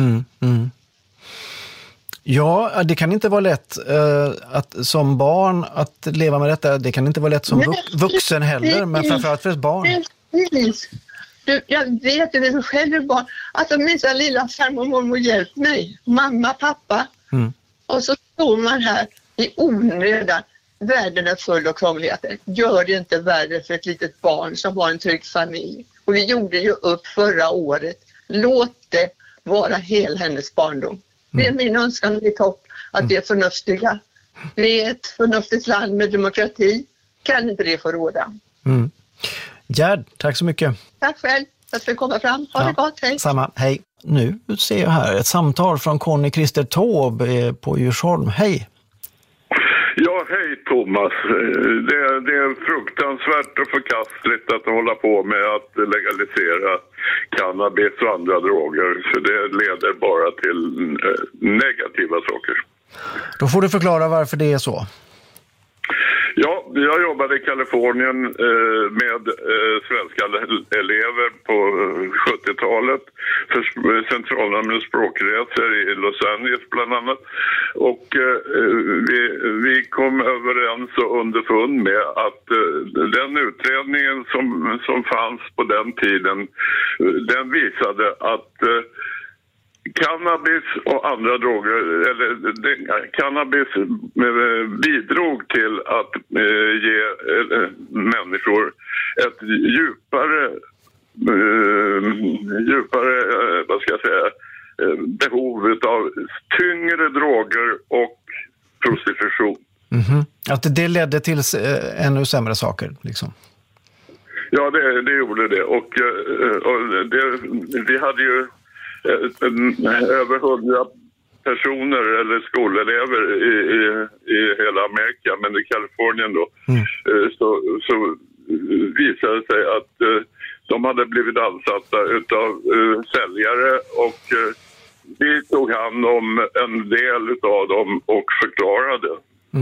Ja, det kan inte vara lätt att som barn att leva med detta. Det kan inte vara lätt som vuxen heller, men framförallt för ett barn. Precis. Jag vet ju det själv är barn. Att de minsta lilla farmor och mormor hjälpt mig. Mamma, pappa. Och så står man här i onödan. Världen är full av krångligheter. Gör det inte värre för ett litet barn som har en trygg familj. Och vi gjorde ju upp förra året. Låt det vara hela hennes barndom. Det är min önskan och mitt hopp att vi är förnuftiga. Vi är ett förnuftigt land med demokrati. Kan inte det få råda? Gerd, tack så mycket. Tack själv att vi kommer fram. Ha det gott, hej. Samma, hej. Nu ser jag här ett samtal från Conny Christer Taube på Djursholm. Hej. Ja, hej Thomas. Det är fruktansvärt och förkastligt att hålla på med att legalisera cannabis och andra droger. Så det leder bara till negativa saker. Då får du förklara varför det är så. Ja, jag jobbade i Kalifornien med svenska elever på 70-talet för centralnämndens språkresor i Los Angeles bland annat. Och vi kom överens och underfund med att den utredningen som fanns på den tiden, den visade att cannabis och andra droger, eller cannabis bidrog till att ge människor ett djupare vad ska jag säga, behov av tyngre droger och prostitution. Att det ledde till ännu sämre saker liksom. Ja, det gjorde det. Och vi hade ju över 100 personer eller skolelever i hela Amerika, men i Kalifornien då, så visade det sig att de hade blivit ansatta utav säljare och vi tog hand om en del utav dem och förklarade.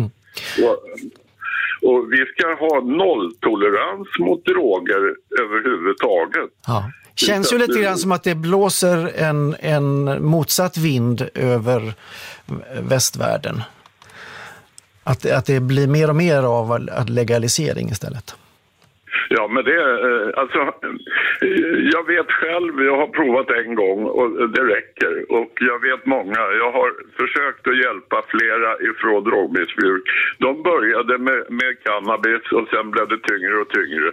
Och vi ska ha nolltolerans mot droger överhuvudtaget. Ja. Känns ju lite grann som att det blåser en motsatt vind över västvärlden. Att det blir mer och mer av legalisering istället. Ja, men alltså, jag vet själv, jag har provat en gång och det räcker. Och jag vet många, jag har försökt att hjälpa flera ifrån drogmissbruk. De började med cannabis och sen blev det tyngre och tyngre.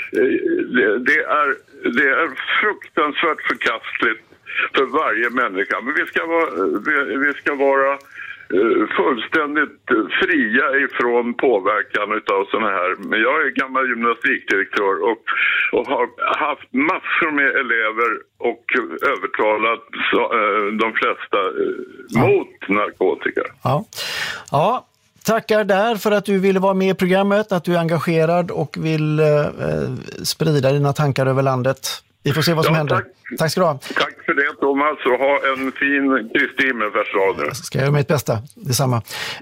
Det är fruktansvärt förkastligt för varje människa. Men vi ska vara fullständigt fria ifrån påverkan av såna här. Men jag är gammal gymnastikdirektör och har haft massor med elever och övertalat de flesta mot narkotika. Ja, tackar där för att du ville vara med i programmet, att du är engagerad och vill sprida dina tankar över landet. Vi får se vad som händer. Tack ska du ha. Tack för det Thomas och ha en fin Kristi himmelfärdsdag. Ska jag göra mitt bästa, detsamma.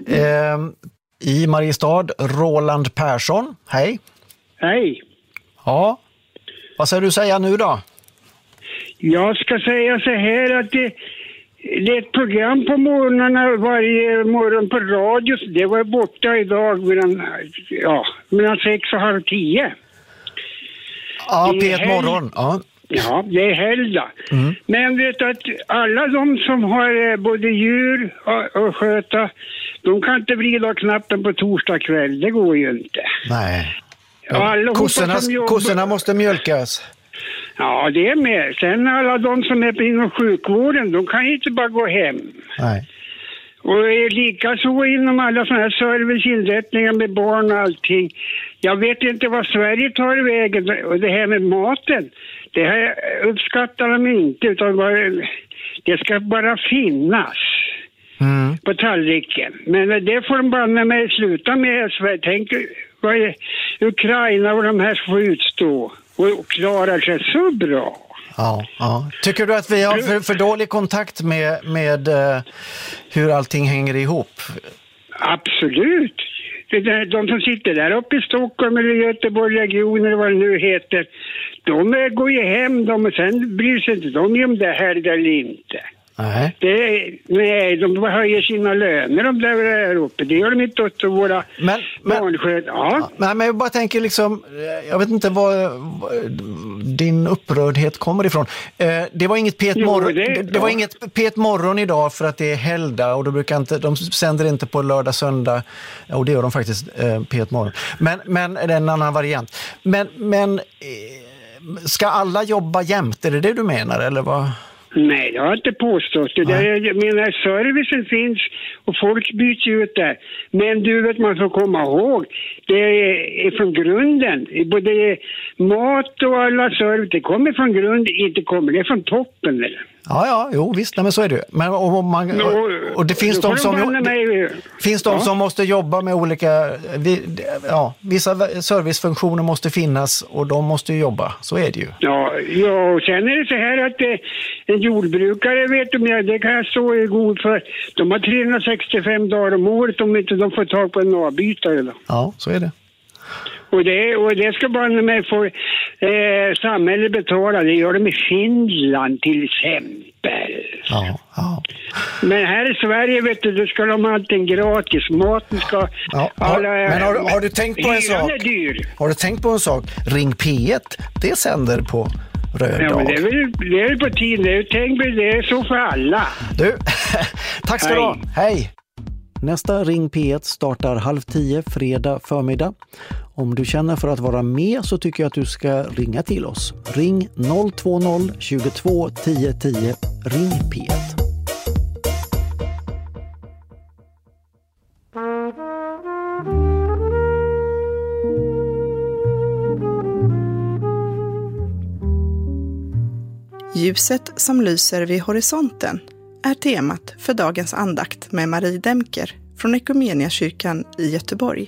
I Mariestad, Roland Persson, hej. Hej. Ja, vad ska du säga nu då? Jag ska säga så här att det är ett program på morgnarna varje morgon på radio. Det var borta idag mellan 6 och halv 10. Ja, P1 morgon. Ja, det är helgdag. Men vet du att alla de som har både djur och sköta, De kan inte vrida knappen på torsdag kväll, det går ju inte. Nej. Ja, kossorna måste mjölkas. Ja, det är med. Sen alla de som är inom sjukvården, de kan ju inte bara gå hem. Nej. Och lika så inom alla sådana här serviceinrättningar med barn och allting. Jag vet inte vad Sverige tar i vägen. Och det här med maten, det här uppskattar de inte. Utan det ska bara finnas på tallriken. Men det får de bara med sluta med. Tänk vad Ukraina och de här får utstå. Och klarar sig så bra. Ja. Tycker du att vi har för dålig kontakt med hur allting hänger ihop? Absolut. De som sitter där uppe i Stockholm eller Göteborg region eller vad det nu heter, de går ju hem och sen bryr sig inte de om det här eller inte. Nej, de höjer sina löner de där uppe. Det gör de inte åt våra barnsköt. Ja. Men jag bara tänker liksom, jag vet inte var din upprördhet kommer ifrån. Det var inget P1 morgon idag för att det är helgdag och då brukar inte, de sänder inte på lördag, söndag, och det gör de faktiskt P1 morgon. Men det är en annan variant. Men ska alla jobba jämt? Är det du menar eller vad? Nej, jag har inte påstått det. Jag menar, servicen finns och folk byts ut där. Men du vet, man får komma ihåg, det är från grunden. Både mat och alla service, det kommer från grunden, inte kommer det från toppen eller? Jo visst, men så är det. Men och det finns de som måste jobba med olika, vissa servicefunktioner måste finnas och de måste jobba, så är det ju. Ja, och sen är det så här att en jordbrukare, vet du, det kan jag stå i god för, de har 365 dagar om året om inte de får tag på en avbytare då. Ja, så är det. Och det ska bara med få samhället betala. Det gör de i Finland till exempel. Ja. Men här i Sverige, vet du, då ska de ha allting gratis. Maten ska... Men har du tänkt på en sak? Har du tänkt på en sak? Ring P1, det sänder på röd dag. Men det är på tiden. Det är så för alla. Du, tack ska du ha. Hej! Nästa Ring P1 startar 9:30 fredag förmiddag. Om du känner för att vara med så tycker jag att du ska ringa till oss. Ring 020 22 10 10. Ring P1. Ljuset som lyser vid horisonten är temat för dagens andakt med Marie Demker från Ekumeniakyrkan i Göteborg.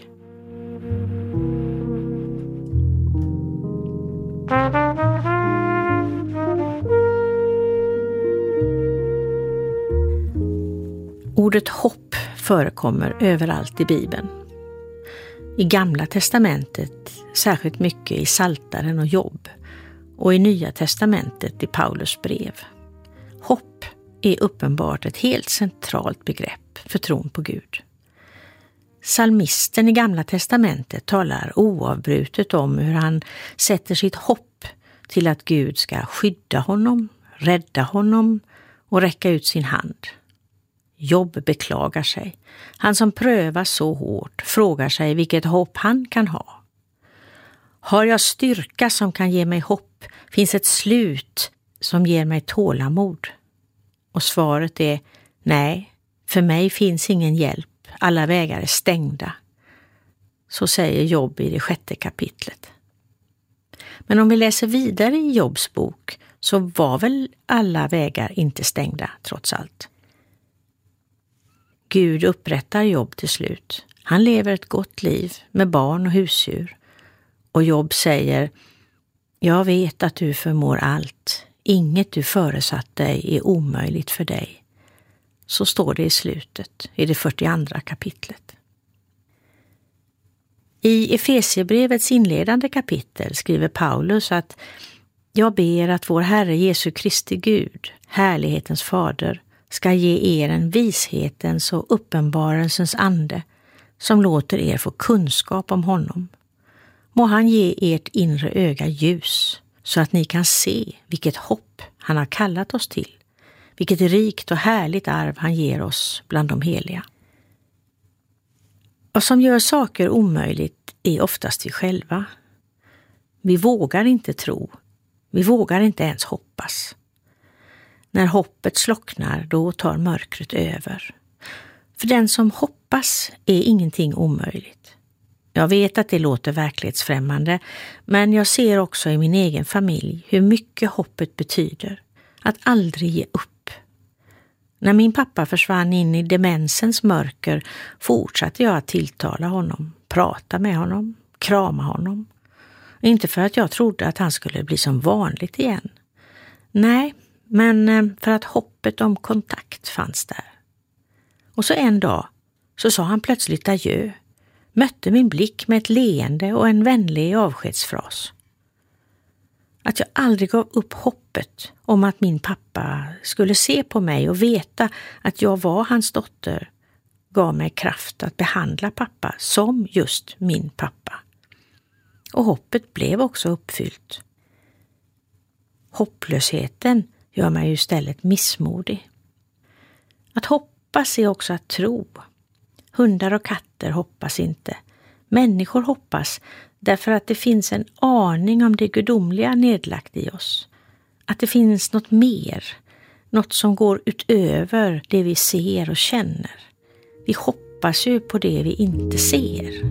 Ordet hopp förekommer överallt i Bibeln. I Gamla testamentet särskilt mycket i Saltaren och Jobb och i Nya testamentet i Paulus brev. Hopp är uppenbart ett helt centralt begrepp för tron på Gud. Psalmisten i Gamla testamentet talar oavbrutet om hur han sätter sitt hopp till att Gud ska skydda honom, rädda honom och räcka ut sin hand. Jobb beklagar sig. Han som prövas så hårt frågar sig vilket hopp han kan ha. Har jag styrka som kan ge mig hopp? Finns ett slut som ger mig tålamod? Och svaret är nej, för mig finns ingen hjälp. Alla vägar är stängda. Så säger Jobb i det 6:e kapitlet. Men om vi läser vidare i Jobbs bok så var väl alla vägar inte stängda trots allt. Gud upprättar Jobb till slut. Han lever ett gott liv med barn och husdjur. Och Jobb säger, jag vet att du förmår allt. Inget du föresatt dig är omöjligt för dig. Så står det i slutet, i det 42:a kapitlet. I Efesierbrevets inledande kapitel skriver Paulus att jag ber att vår Herre Jesu Kristi Gud, härlighetens fader, ska ge er en vishetens och uppenbarelsens ande som låter er få kunskap om honom. Må han ge ert inre öga ljus så att ni kan se vilket hopp han har kallat oss till, vilket rikt och härligt arv han ger oss bland de heliga. Vad som gör saker omöjligt är oftast vi själva. Vi vågar inte tro. Vi vågar inte ens hoppas. När hoppet slocknar, då tar mörkret över. För den som hoppas är ingenting omöjligt. Jag vet att det låter verklighetsfrämmande, men jag ser också i min egen familj hur mycket hoppet betyder. Att aldrig ge upp. När min pappa försvann in i demensens mörker fortsatte jag att tilltala honom, prata med honom, krama honom. Inte för att jag trodde att han skulle bli som vanligt igen. Nej, men för att hoppet om kontakt fanns där. Och så en dag så sa han plötsligt adjö, mötte min blick med ett leende och en vänlig avskedsfras. Att jag aldrig gav upp hoppet om att min pappa skulle se på mig och veta att jag var hans dotter gav mig kraft att behandla pappa som just min pappa. Och hoppet blev också uppfyllt. Hopplösheten gör mig ju istället missmodig. Att hoppas är också att tro. Hundar och katter hoppas inte. Människor hoppas därför att det finns en aning om det gudomliga nedlagt i oss. Att det finns något mer, något som går utöver det vi ser och känner. Vi hoppas ju på det vi inte ser.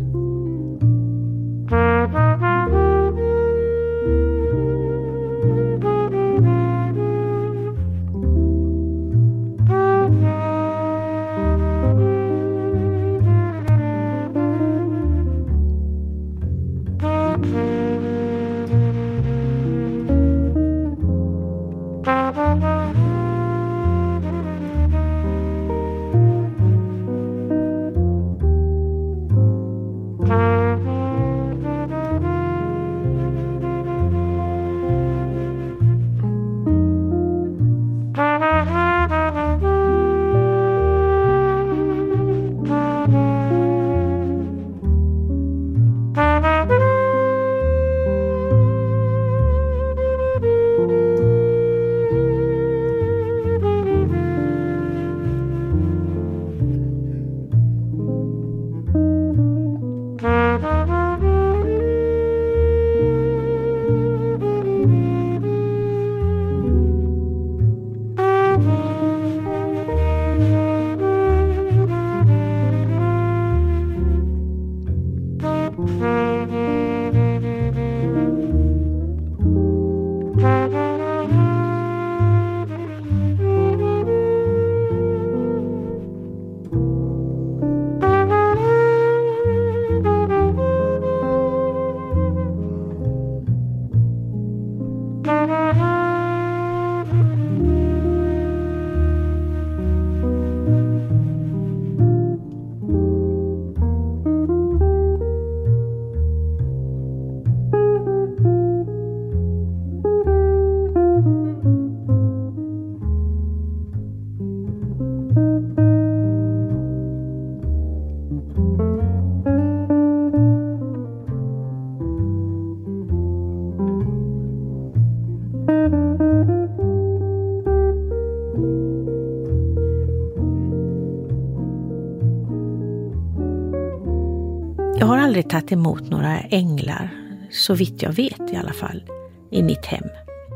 Jag har aldrig tagit emot några änglar, så vitt jag vet i alla fall, i mitt hem.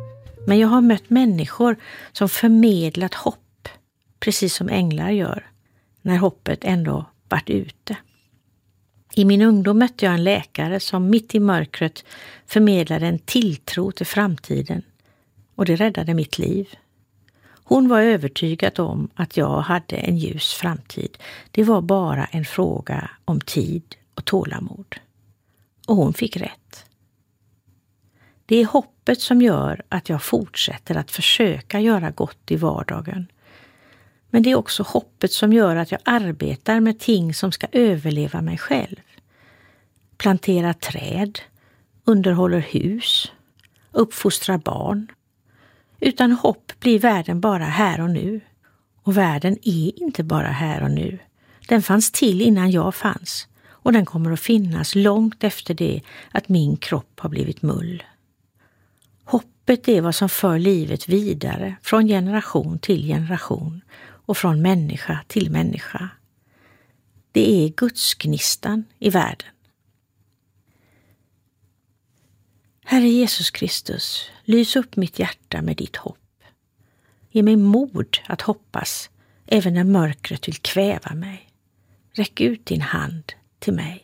Men jag har mött människor som förmedlat hopp, precis som änglar gör, när hoppet ändå varit ute. I min ungdom mötte jag en läkare som mitt i mörkret förmedlade en tilltro till framtiden, och det räddade mitt liv. Hon var övertygad om att jag hade en ljus framtid. Det var bara en fråga om tid och tålamod. Och hon fick rätt. Det är hoppet som gör att jag fortsätter att försöka göra gott i vardagen. Men det är också hoppet som gör att jag arbetar med ting som ska överleva mig själv. Planterar träd, underhåller hus, uppfostrar barn. Utan hopp blir världen bara här och nu. Och världen är inte bara här och nu. Den fanns till innan jag fanns. Och den kommer att finnas långt efter det att min kropp har blivit mull. Hoppet är vad som för livet vidare från generation till generation och från människa till människa. Det är Gudsgnistan i världen. Herre Jesus Kristus, lys upp mitt hjärta med ditt hopp. Ge mig mod att hoppas även när mörkret vill kväva mig. Räck ut din hand till mig.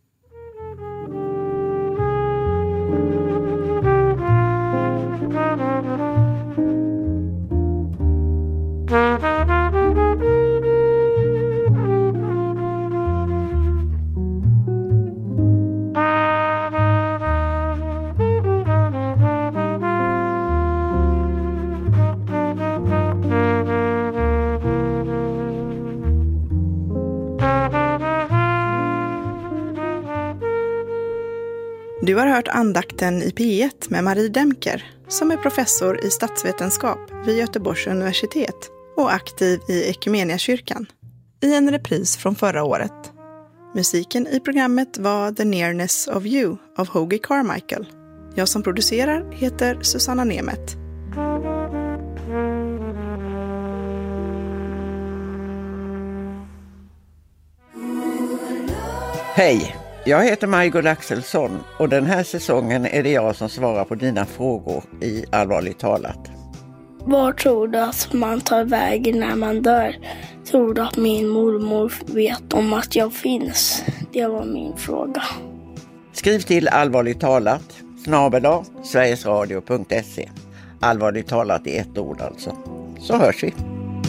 Du har hört andakten i P1 med Marie Demker, som är professor i statsvetenskap vid Göteborgs universitet och aktiv i Ekumeniakyrkan, i en repris från förra året. Musiken i programmet var The Nearness of You av Hoagy Carmichael. Jag som producerar heter Susanna Nemeth. Hej! Jag heter Maj-Gull Axelsson och den här säsongen är det jag som svarar på dina frågor i Allvarligt talat. Var tror du att man tar vägen när man dör? Tror du att min mormor vet om att jag finns? Det var min fråga. Skriv till Allvarligt talat @sverigesradio.se. Allvarligt talat i ett ord alltså. Så hörs vi.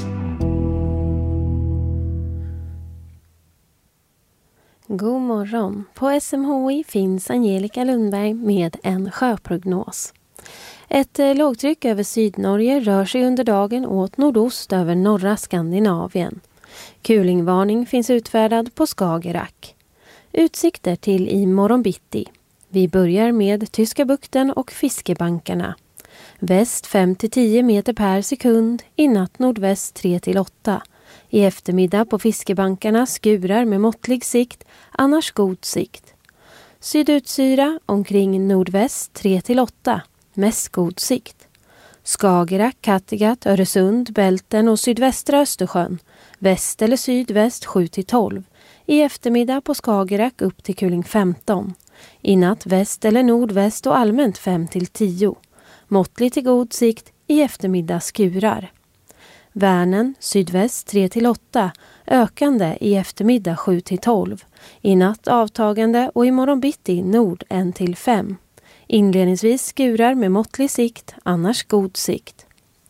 God morgon. På SMHI finns Angelica Lundberg med en sjöprognos. Ett lågtryck över Sydnorge rör sig under dagen åt nordost över norra Skandinavien. Kulingvarning finns utfärdad på Skagerrak. Utsikter till i morgon bitti. Vi börjar med Tyska bukten och fiskebankarna. Väst 5-10 meter per sekund, i natt nordväst 3-8. I eftermiddag på fiskebankarna skurar med måttlig sikt, annars god sikt. Sydutsyra omkring nordväst 3-8, mest god sikt. Skagerrak, Kattegatt, Öresund, Bälten och sydvästra Östersjön, väst eller sydväst 7-12. I eftermiddag på Skagerrak upp till kuling 15. I natt väst eller nordväst och allmänt 5-10. Måttlig till god sikt, i eftermiddag skurar. Värnen sydväst 3-8, ökande i eftermiddag 7-12. I natt avtagande och i morgon bitti nord 1-5. Inledningsvis skurar med måttlig sikt, annars god sikt.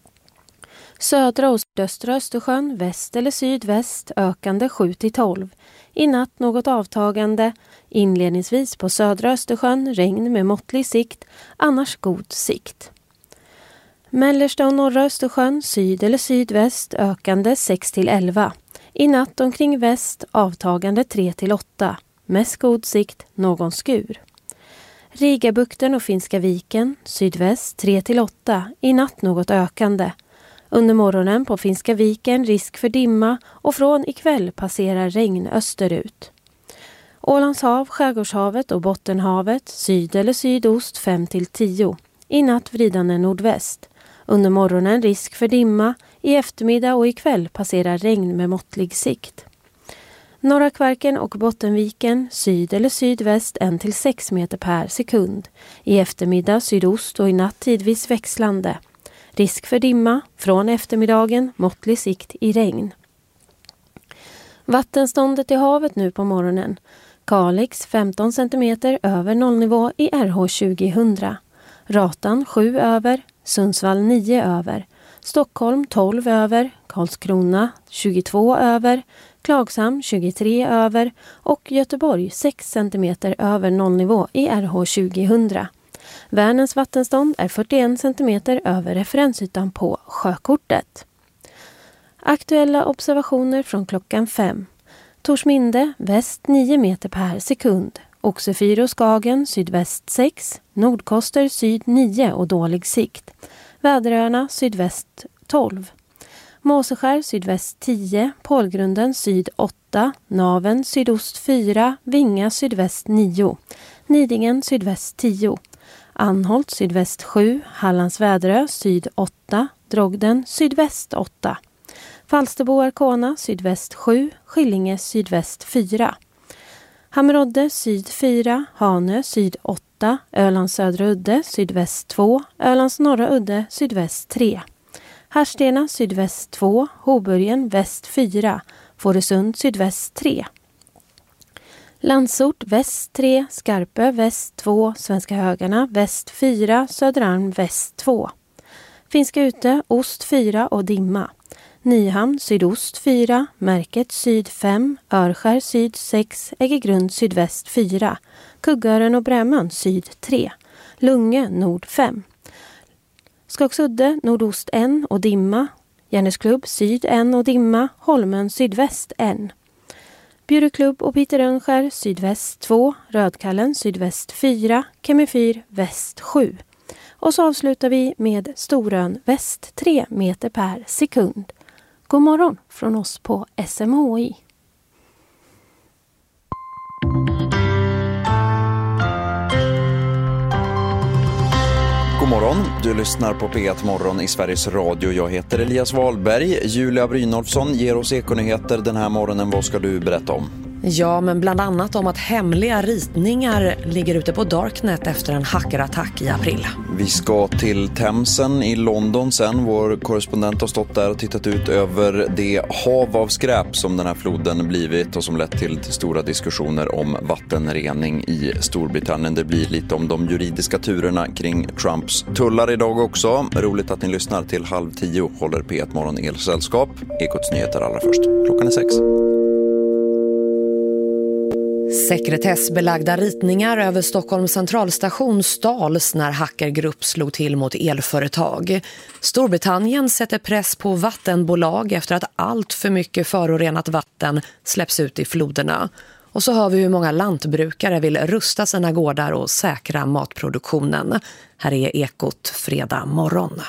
Södra och sydöstra Östersjön, väst eller sydväst, ökande 7-12. I natt något avtagande, inledningsvis på södra Östersjön, regn med måttlig sikt, annars god sikt. Mellersta och norra Östersjön, syd eller sydväst, ökande 6-11. I natt omkring väst, avtagande 3-8. Mest god sikt, någon skur. Rigabukten och Finska viken, sydväst 3-8. I natt något ökande. Under morgonen på Finska viken risk för dimma och från ikväll passerar regn österut. Ålands hav, Skärgårdshavet och Bottenhavet, syd eller sydost 5-10. I natt vridande nordväst. Under morgonen risk för dimma, i eftermiddag och ikväll passerar regn med måttlig sikt. Norra Kvarken och Bottenviken, syd eller sydväst 1-6 meter per sekund. I eftermiddag sydost och i natt tidvis växlande. Risk för dimma, från eftermiddagen måttlig sikt i regn. Vattenståndet i havet nu på morgonen. Kalix 15 cm över nollnivå i RH 2000. Ratan 7 över, Sundsvall 9 över, Stockholm 12 över, Karlskrona 22 över, Klagshamn 23 över och Göteborg 6 cm över nollnivå i RH 2000. Vänerns vattenstånd är 41 cm över referensytan på sjökortet. Aktuella observationer från klockan 5. Torsminde väst 9 meter per sekund. Oxefyr och Skagen sydväst 6, Nordkoster syd 9 och dålig sikt. Väderöarna sydväst 12. Måseskär sydväst 10, Pålgrunden syd 8, Naven sydost 4, Vinga sydväst 9, Nidingen sydväst 10, Anholt sydväst 7, Hallands Väderö syd 8, Drogden sydväst 8. Falsterbo Arkona sydväst 7, Skillinge sydväst 4. Hammerodde syd 4, Hanö syd 8, Ölands södra udde sydväst 2, Ölands norra udde sydväst 3. Härstena sydväst 2, Hoburgen väst 4, Fårösund sydväst 3. Landsort väst 3, Skarpö väst 2, Svenska Högarna väst 4, Söderarm väst 2. Finska ute ost 4 och dimma. Nyhamn sydost 4, Märket syd 5, Örskär syd 6, Äggegrund sydväst 4, Kuggören och Brämön syd 3, Lunge nord 5. Skogsudde nordost 1 och dimma, Järnesklubb syd 1 och dimma, Holmen sydväst 1. Bjurreklubb och Piterönskär sydväst 2, Rödkallen sydväst 4, Kemifyr väst 7. Och så avslutar vi med Storön väst 3 meter per sekund. God morgon från oss på SMHI. God morgon, du lyssnar på P1 Morgon i Sveriges Radio. Jag heter Elias Wahlberg. Julia Brynolfsson ger oss ekonyheter den här morgonen. Vad ska du berätta om? Ja, men bland annat om att hemliga ritningar ligger ute på Darknet efter en hackerattack i april. Vi ska till Themsen i London sen. Vår korrespondent har stått där och tittat ut över det hav av skräp som den här floden blivit och som lett till stora diskussioner om vattenrening i Storbritannien. Det blir lite om de juridiska turerna kring Trumps tullar idag också. Roligt att ni lyssnar. Till 9:30 håller P1 Morgon elsällskap. Ekots nyheter allra först. Klockan är 6. Sekretessbelagda ritningar över Stockholms centralstation stals när hackergrupp slog till mot elföretag. Storbritannien sätter press på vattenbolag efter att allt för mycket förorenat vatten släpps ut i floderna. Och så hör vi hur många lantbrukare vill rusta sina gårdar och säkra matproduktionen. Här är Ekot fredag morgon.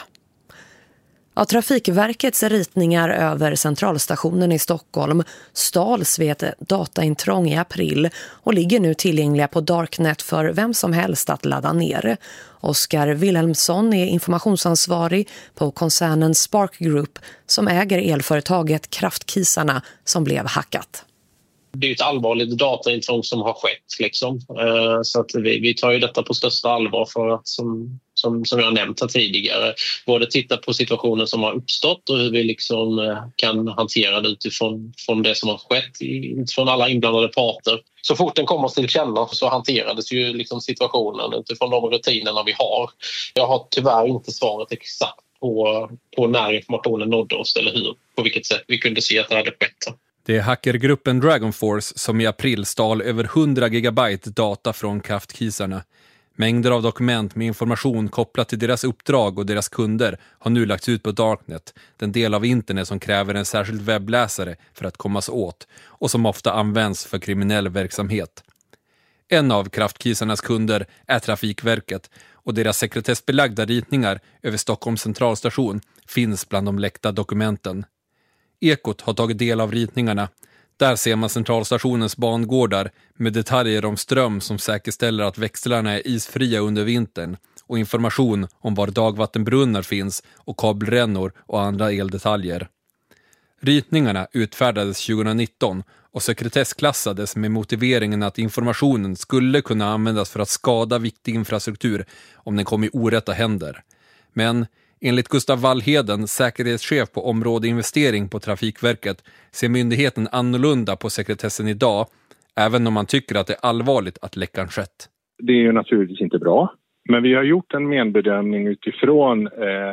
Ja, Trafikverkets ritningar över centralstationen i Stockholm stals vid ett dataintrång i april och ligger nu tillgängliga på Darknet för vem som helst att ladda ner. Oskar Wilhelmsson är informationsansvarig på koncernen Spark Group som äger elföretaget Kraftkisarna som blev hackat. Det är ett allvarligt dataintrång som har skett. Liksom. Så att vi tar ju detta på största allvar för att, som jag nämnt här tidigare, både titta på situationen som har uppstått och hur vi liksom kan hantera det utifrån det som har skett från alla inblandade parter. Så fort den kommer till källor så hanterades ju liksom situationen utifrån de rutinerna vi har. Jag har tyvärr inte svaret exakt på när informationen nådde oss eller på vilket sätt vi kunde se att det hade skett. Det är hackergruppen Dragon Force som i april stal över 100 gigabyte data från Kraftkisarna. Mängder av dokument med information kopplat till deras uppdrag och deras kunder har nu lagts ut på Darknet, den del av internet som kräver en särskild webbläsare för att kommas åt och som ofta används för kriminell verksamhet. En av Kraftkisarnas kunder är Trafikverket och deras sekretessbelagda ritningar över Stockholms centralstation finns bland de läckta dokumenten. Ekot har tagit del av ritningarna. Där ser man centralstationens bangårdar med detaljer om ström som säkerställer att växlarna är isfria under vintern och information om var dagvattenbrunnar finns och kabelrännor och andra eldetaljer. Ritningarna utfärdades 2019 och sekretessklassades med motiveringen att informationen skulle kunna användas för att skada viktig infrastruktur om den kom i orätta händer. Men enligt Gustav Wallheden, säkerhetschef på område investering på Trafikverket, ser myndigheten annorlunda på sekretessen idag, även om man tycker att det är allvarligt att läckan skett. Det är ju naturligtvis inte bra, men vi har gjort en menbedömning utifrån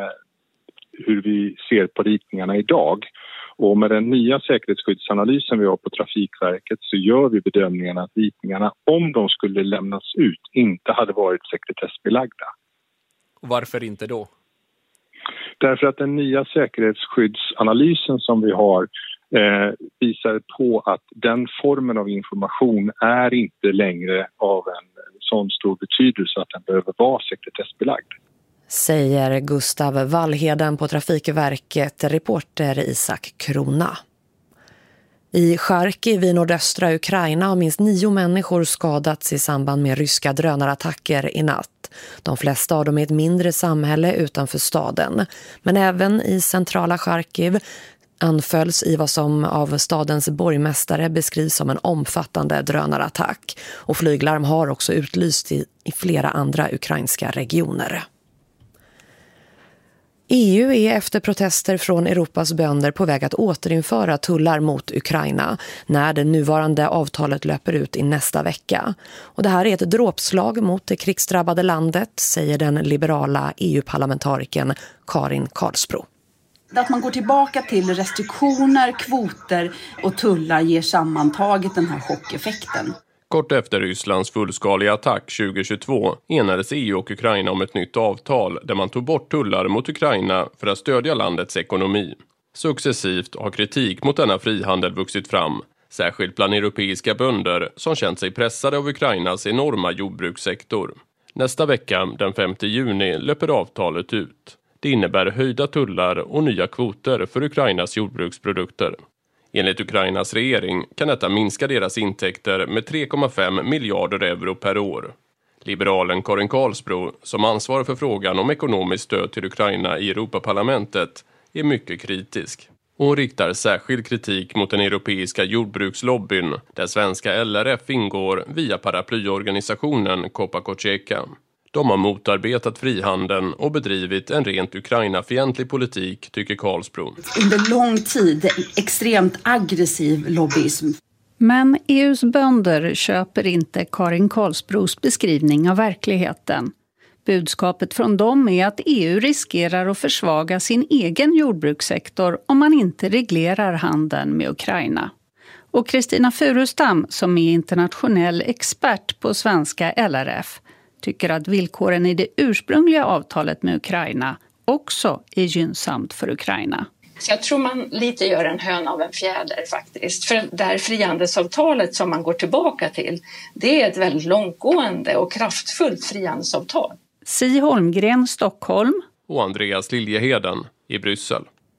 hur vi ser på ritningarna idag. Och med den nya säkerhetsskyddsanalysen vi har på Trafikverket så gör vi bedömningen att ritningarna, om de skulle lämnas ut, inte hade varit sekretessbelagda. Och varför inte då? Därför att den nya säkerhetsskyddsanalysen som vi har visar på att den formen av information är inte längre av en sån stor betydelse att den behöver vara sekretessbelagd. Säger Gustav Wallheden på Trafikverket, reporter Isak Krona. I Charkiv i nordöstra Ukraina har minst 9 människor skadats i samband med ryska drönarattacker i natt. De flesta av dem är ett mindre samhälle utanför staden. Men även i centrala Charkiv anfölls i vad som av stadens borgmästare beskrivs som en omfattande drönarattack, och flyglarm har också utlyst i flera andra ukrainska regioner. EU är efter protester från Europas bönder på väg att återinföra tullar mot Ukraina när det nuvarande avtalet löper ut i nästa vecka. Och det här är ett dråpslag mot det krigsdrabbade landet, säger den liberala EU-parlamentarikern Karin Karlsbro. Att man går tillbaka till restriktioner, kvoter och tullar ger sammantaget den här chockeffekten. Kort efter Rysslands fullskaliga attack 2022 enades EU och Ukraina om ett nytt avtal där man tog bort tullar mot Ukraina för att stödja landets ekonomi. Successivt har kritik mot denna frihandel vuxit fram, särskilt bland europeiska bönder som känt sig pressade av Ukrainas enorma jordbrukssektor. Nästa vecka, den 5 juni, löper avtalet ut. Det innebär höjda tullar och nya kvoter för Ukrainas jordbruksprodukter. Enligt Ukrainas regering kan detta minska deras intäkter med 3,5 miljarder euro per år. Liberalen Karin Karlsbro, som ansvarar för frågan om ekonomiskt stöd till Ukraina i Europaparlamentet, är mycket kritisk. Hon riktar särskild kritik mot den europeiska jordbrukslobbyn, där svenska LRF ingår via paraplyorganisationen Kopa-Kocheka. De har motarbetat frihandeln och bedrivit en rent Ukraina-fientlig politik, tycker Karlsbro. Under lång tid extremt aggressiv lobbyism. Men EUs bönder köper inte Karin Karlsbros beskrivning av verkligheten. Budskapet från dem är att EU riskerar att försvaga sin egen jordbrukssektor om man inte reglerar handeln med Ukraina. Och Kristina Furustam, som är internationell expert på svenska LRF, tycker att villkoren i det ursprungliga avtalet med Ukraina också är gynnsamt för Ukraina. Så jag tror man lite gör en höna av en fjäder faktiskt. För det här frihandelsavtalet som man går tillbaka till, det är ett väldigt långtgående och kraftfullt frihandelsavtal. Si Holmgren, Stockholm. Och Andreas Liljeheden i Bryssel.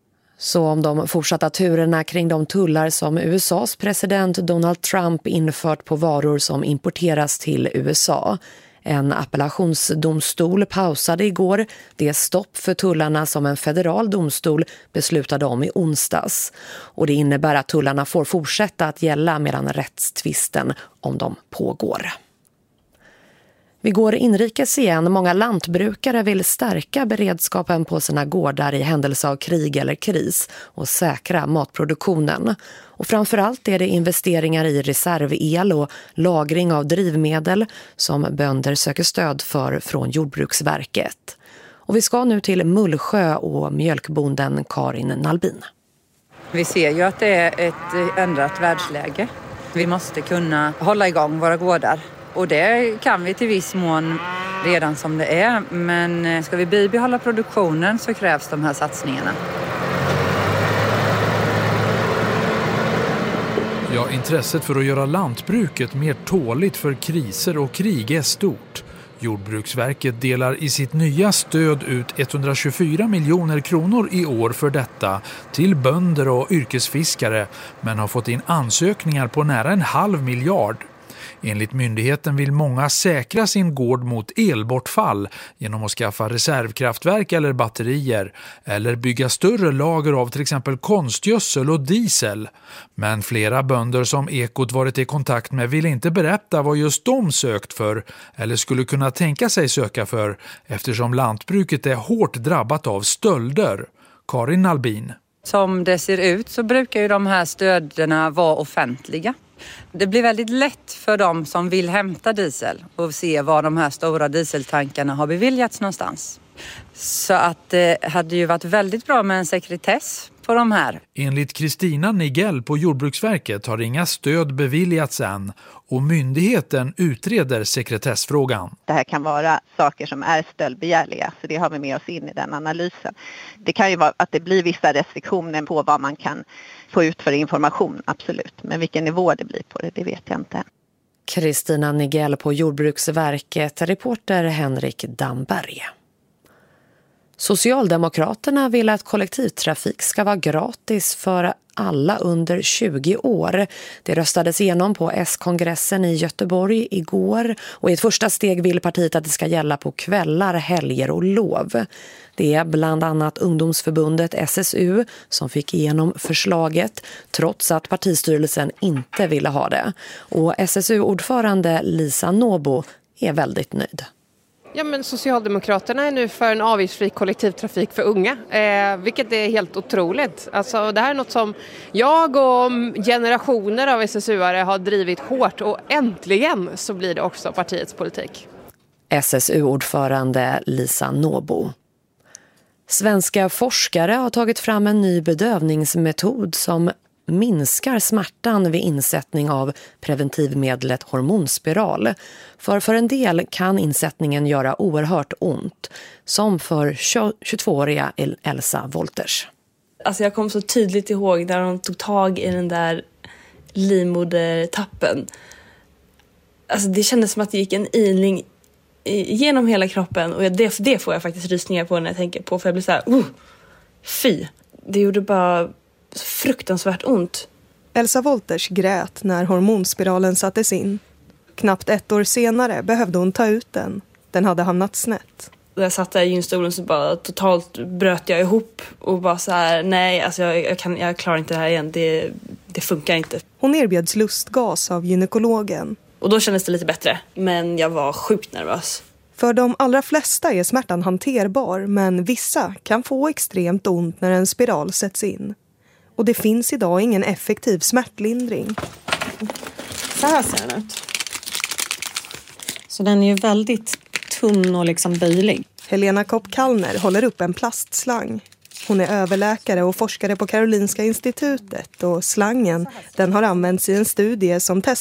Så om de fortsatta turerna kring de tullar som USAs president Donald Trump infört på varor som importeras till USA. En appellationsdomstol pausade igår det stopp för tullarna som en federal domstol beslutade om i onsdags. Och det innebär att tullarna får fortsätta att gälla medan rättstvisten om dem pågår. Vi går inrikes igen. Många lantbrukare vill stärka beredskapen på sina gårdar i händelse av krig eller kris och säkra matproduktionen. Och framförallt är det investeringar i reservel och lagring av drivmedel som bönder söker stöd för från Jordbruksverket. Och vi ska nu till Mullsjö och mjölkbonden Karin Nalbin. Vi ser ju att det är ett ändrat världsläge. Vi måste kunna hålla igång våra gårdar. Och det kan vi till viss mån redan som det är. Men ska vi bibehålla produktionen så krävs de här satsningarna. Ja, intresset för att göra lantbruket mer tåligt för kriser och krig är stort. Jordbruksverket delar i sitt nya stöd ut 124 miljoner kronor i år för detta till bönder och yrkesfiskare, men har fått in ansökningar på nära 1,5 miljard. Enligt myndigheten vill många säkra sin gård mot elbortfall genom att skaffa reservkraftverk eller batterier eller bygga större lager av till exempel konstgödsel och diesel. Men flera bönder som Ekot varit i kontakt med vill inte berätta vad just de sökt för eller skulle kunna tänka sig söka för eftersom lantbruket är hårt drabbat av stölder. Karin Nalbin. Som det ser ut så brukar ju de här stöderna vara offentliga. Det blir väldigt lätt för dem som vill hämta diesel och se var de här stora dieseltankarna har beviljats någonstans. Så att det hade ju varit väldigt bra med en sekretess på de här. Enligt Kristina Nigell på Jordbruksverket har inga stöd beviljats än och myndigheten utreder sekretessfrågan. Det här kan vara saker som är stöldbegärliga, så det har vi med oss in i den analysen. Det kan ju vara att det blir vissa restriktioner på vad man kan få ut för information, absolut. Men vilken nivå det blir på det vet jag inte. Kristina Nigell på Jordbruksverket, reporter Henrik Damberg. Socialdemokraterna vill att kollektivtrafik ska vara gratis för alla under 20 år. Det röstades igenom på S-kongressen i Göteborg igår och i ett första steg vill partiet att det ska gälla på kvällar, helger och lov. Det är bland annat ungdomsförbundet SSU som fick igenom förslaget trots att partistyrelsen inte ville ha det. Och SSU-ordförande Lisa Nåbo är väldigt nöjd. Ja, men Socialdemokraterna är nu för en avgiftsfri kollektivtrafik för unga, vilket är helt otroligt. Alltså, det här är något som jag och generationer av SSU-are har drivit hårt och äntligen så blir det också partiets politik. SSU-ordförande Lisa Nåbo. Svenska forskare har tagit fram en ny bedövningsmetod som minskar smärtan vid insättning av preventivmedlet hormonspiral. För en del kan insättningen göra oerhört ont, som för 22-åriga Elsa Wolters. Alltså jag kom så tydligt ihåg när de tog tag i den där livmodertappen. Alltså det kändes som att det gick en iling genom hela kroppen och det får jag faktiskt rysningar på när jag tänker på, för jag blir så här, fy. Det gjorde bara fruktansvärt ont. Elsa Wolters grät när hormonspiralen sattes in. Knappt 1 år senare behövde hon ta ut den. Den hade hamnat snett. När jag satt där i gynstolen så bara totalt bröt jag ihop och bara så här, nej, alltså jag klarar inte det här igen. Det funkar inte. Hon erbjöds lustgas av gynekologen. Och då kändes det lite bättre, men jag var sjukt nervös. För de allra flesta är smärtan hanterbar, men vissa kan få extremt ont när en spiral sätts in. Och det finns idag ingen effektiv smärtlindring. Så här ser den ut. Så den är ju väldigt tunn och liksom böjlig. Helena Kopp-Kallner håller upp en plastslang. Hon är överläkare och forskare på Karolinska institutet och slangen, den har använts i en studie som testar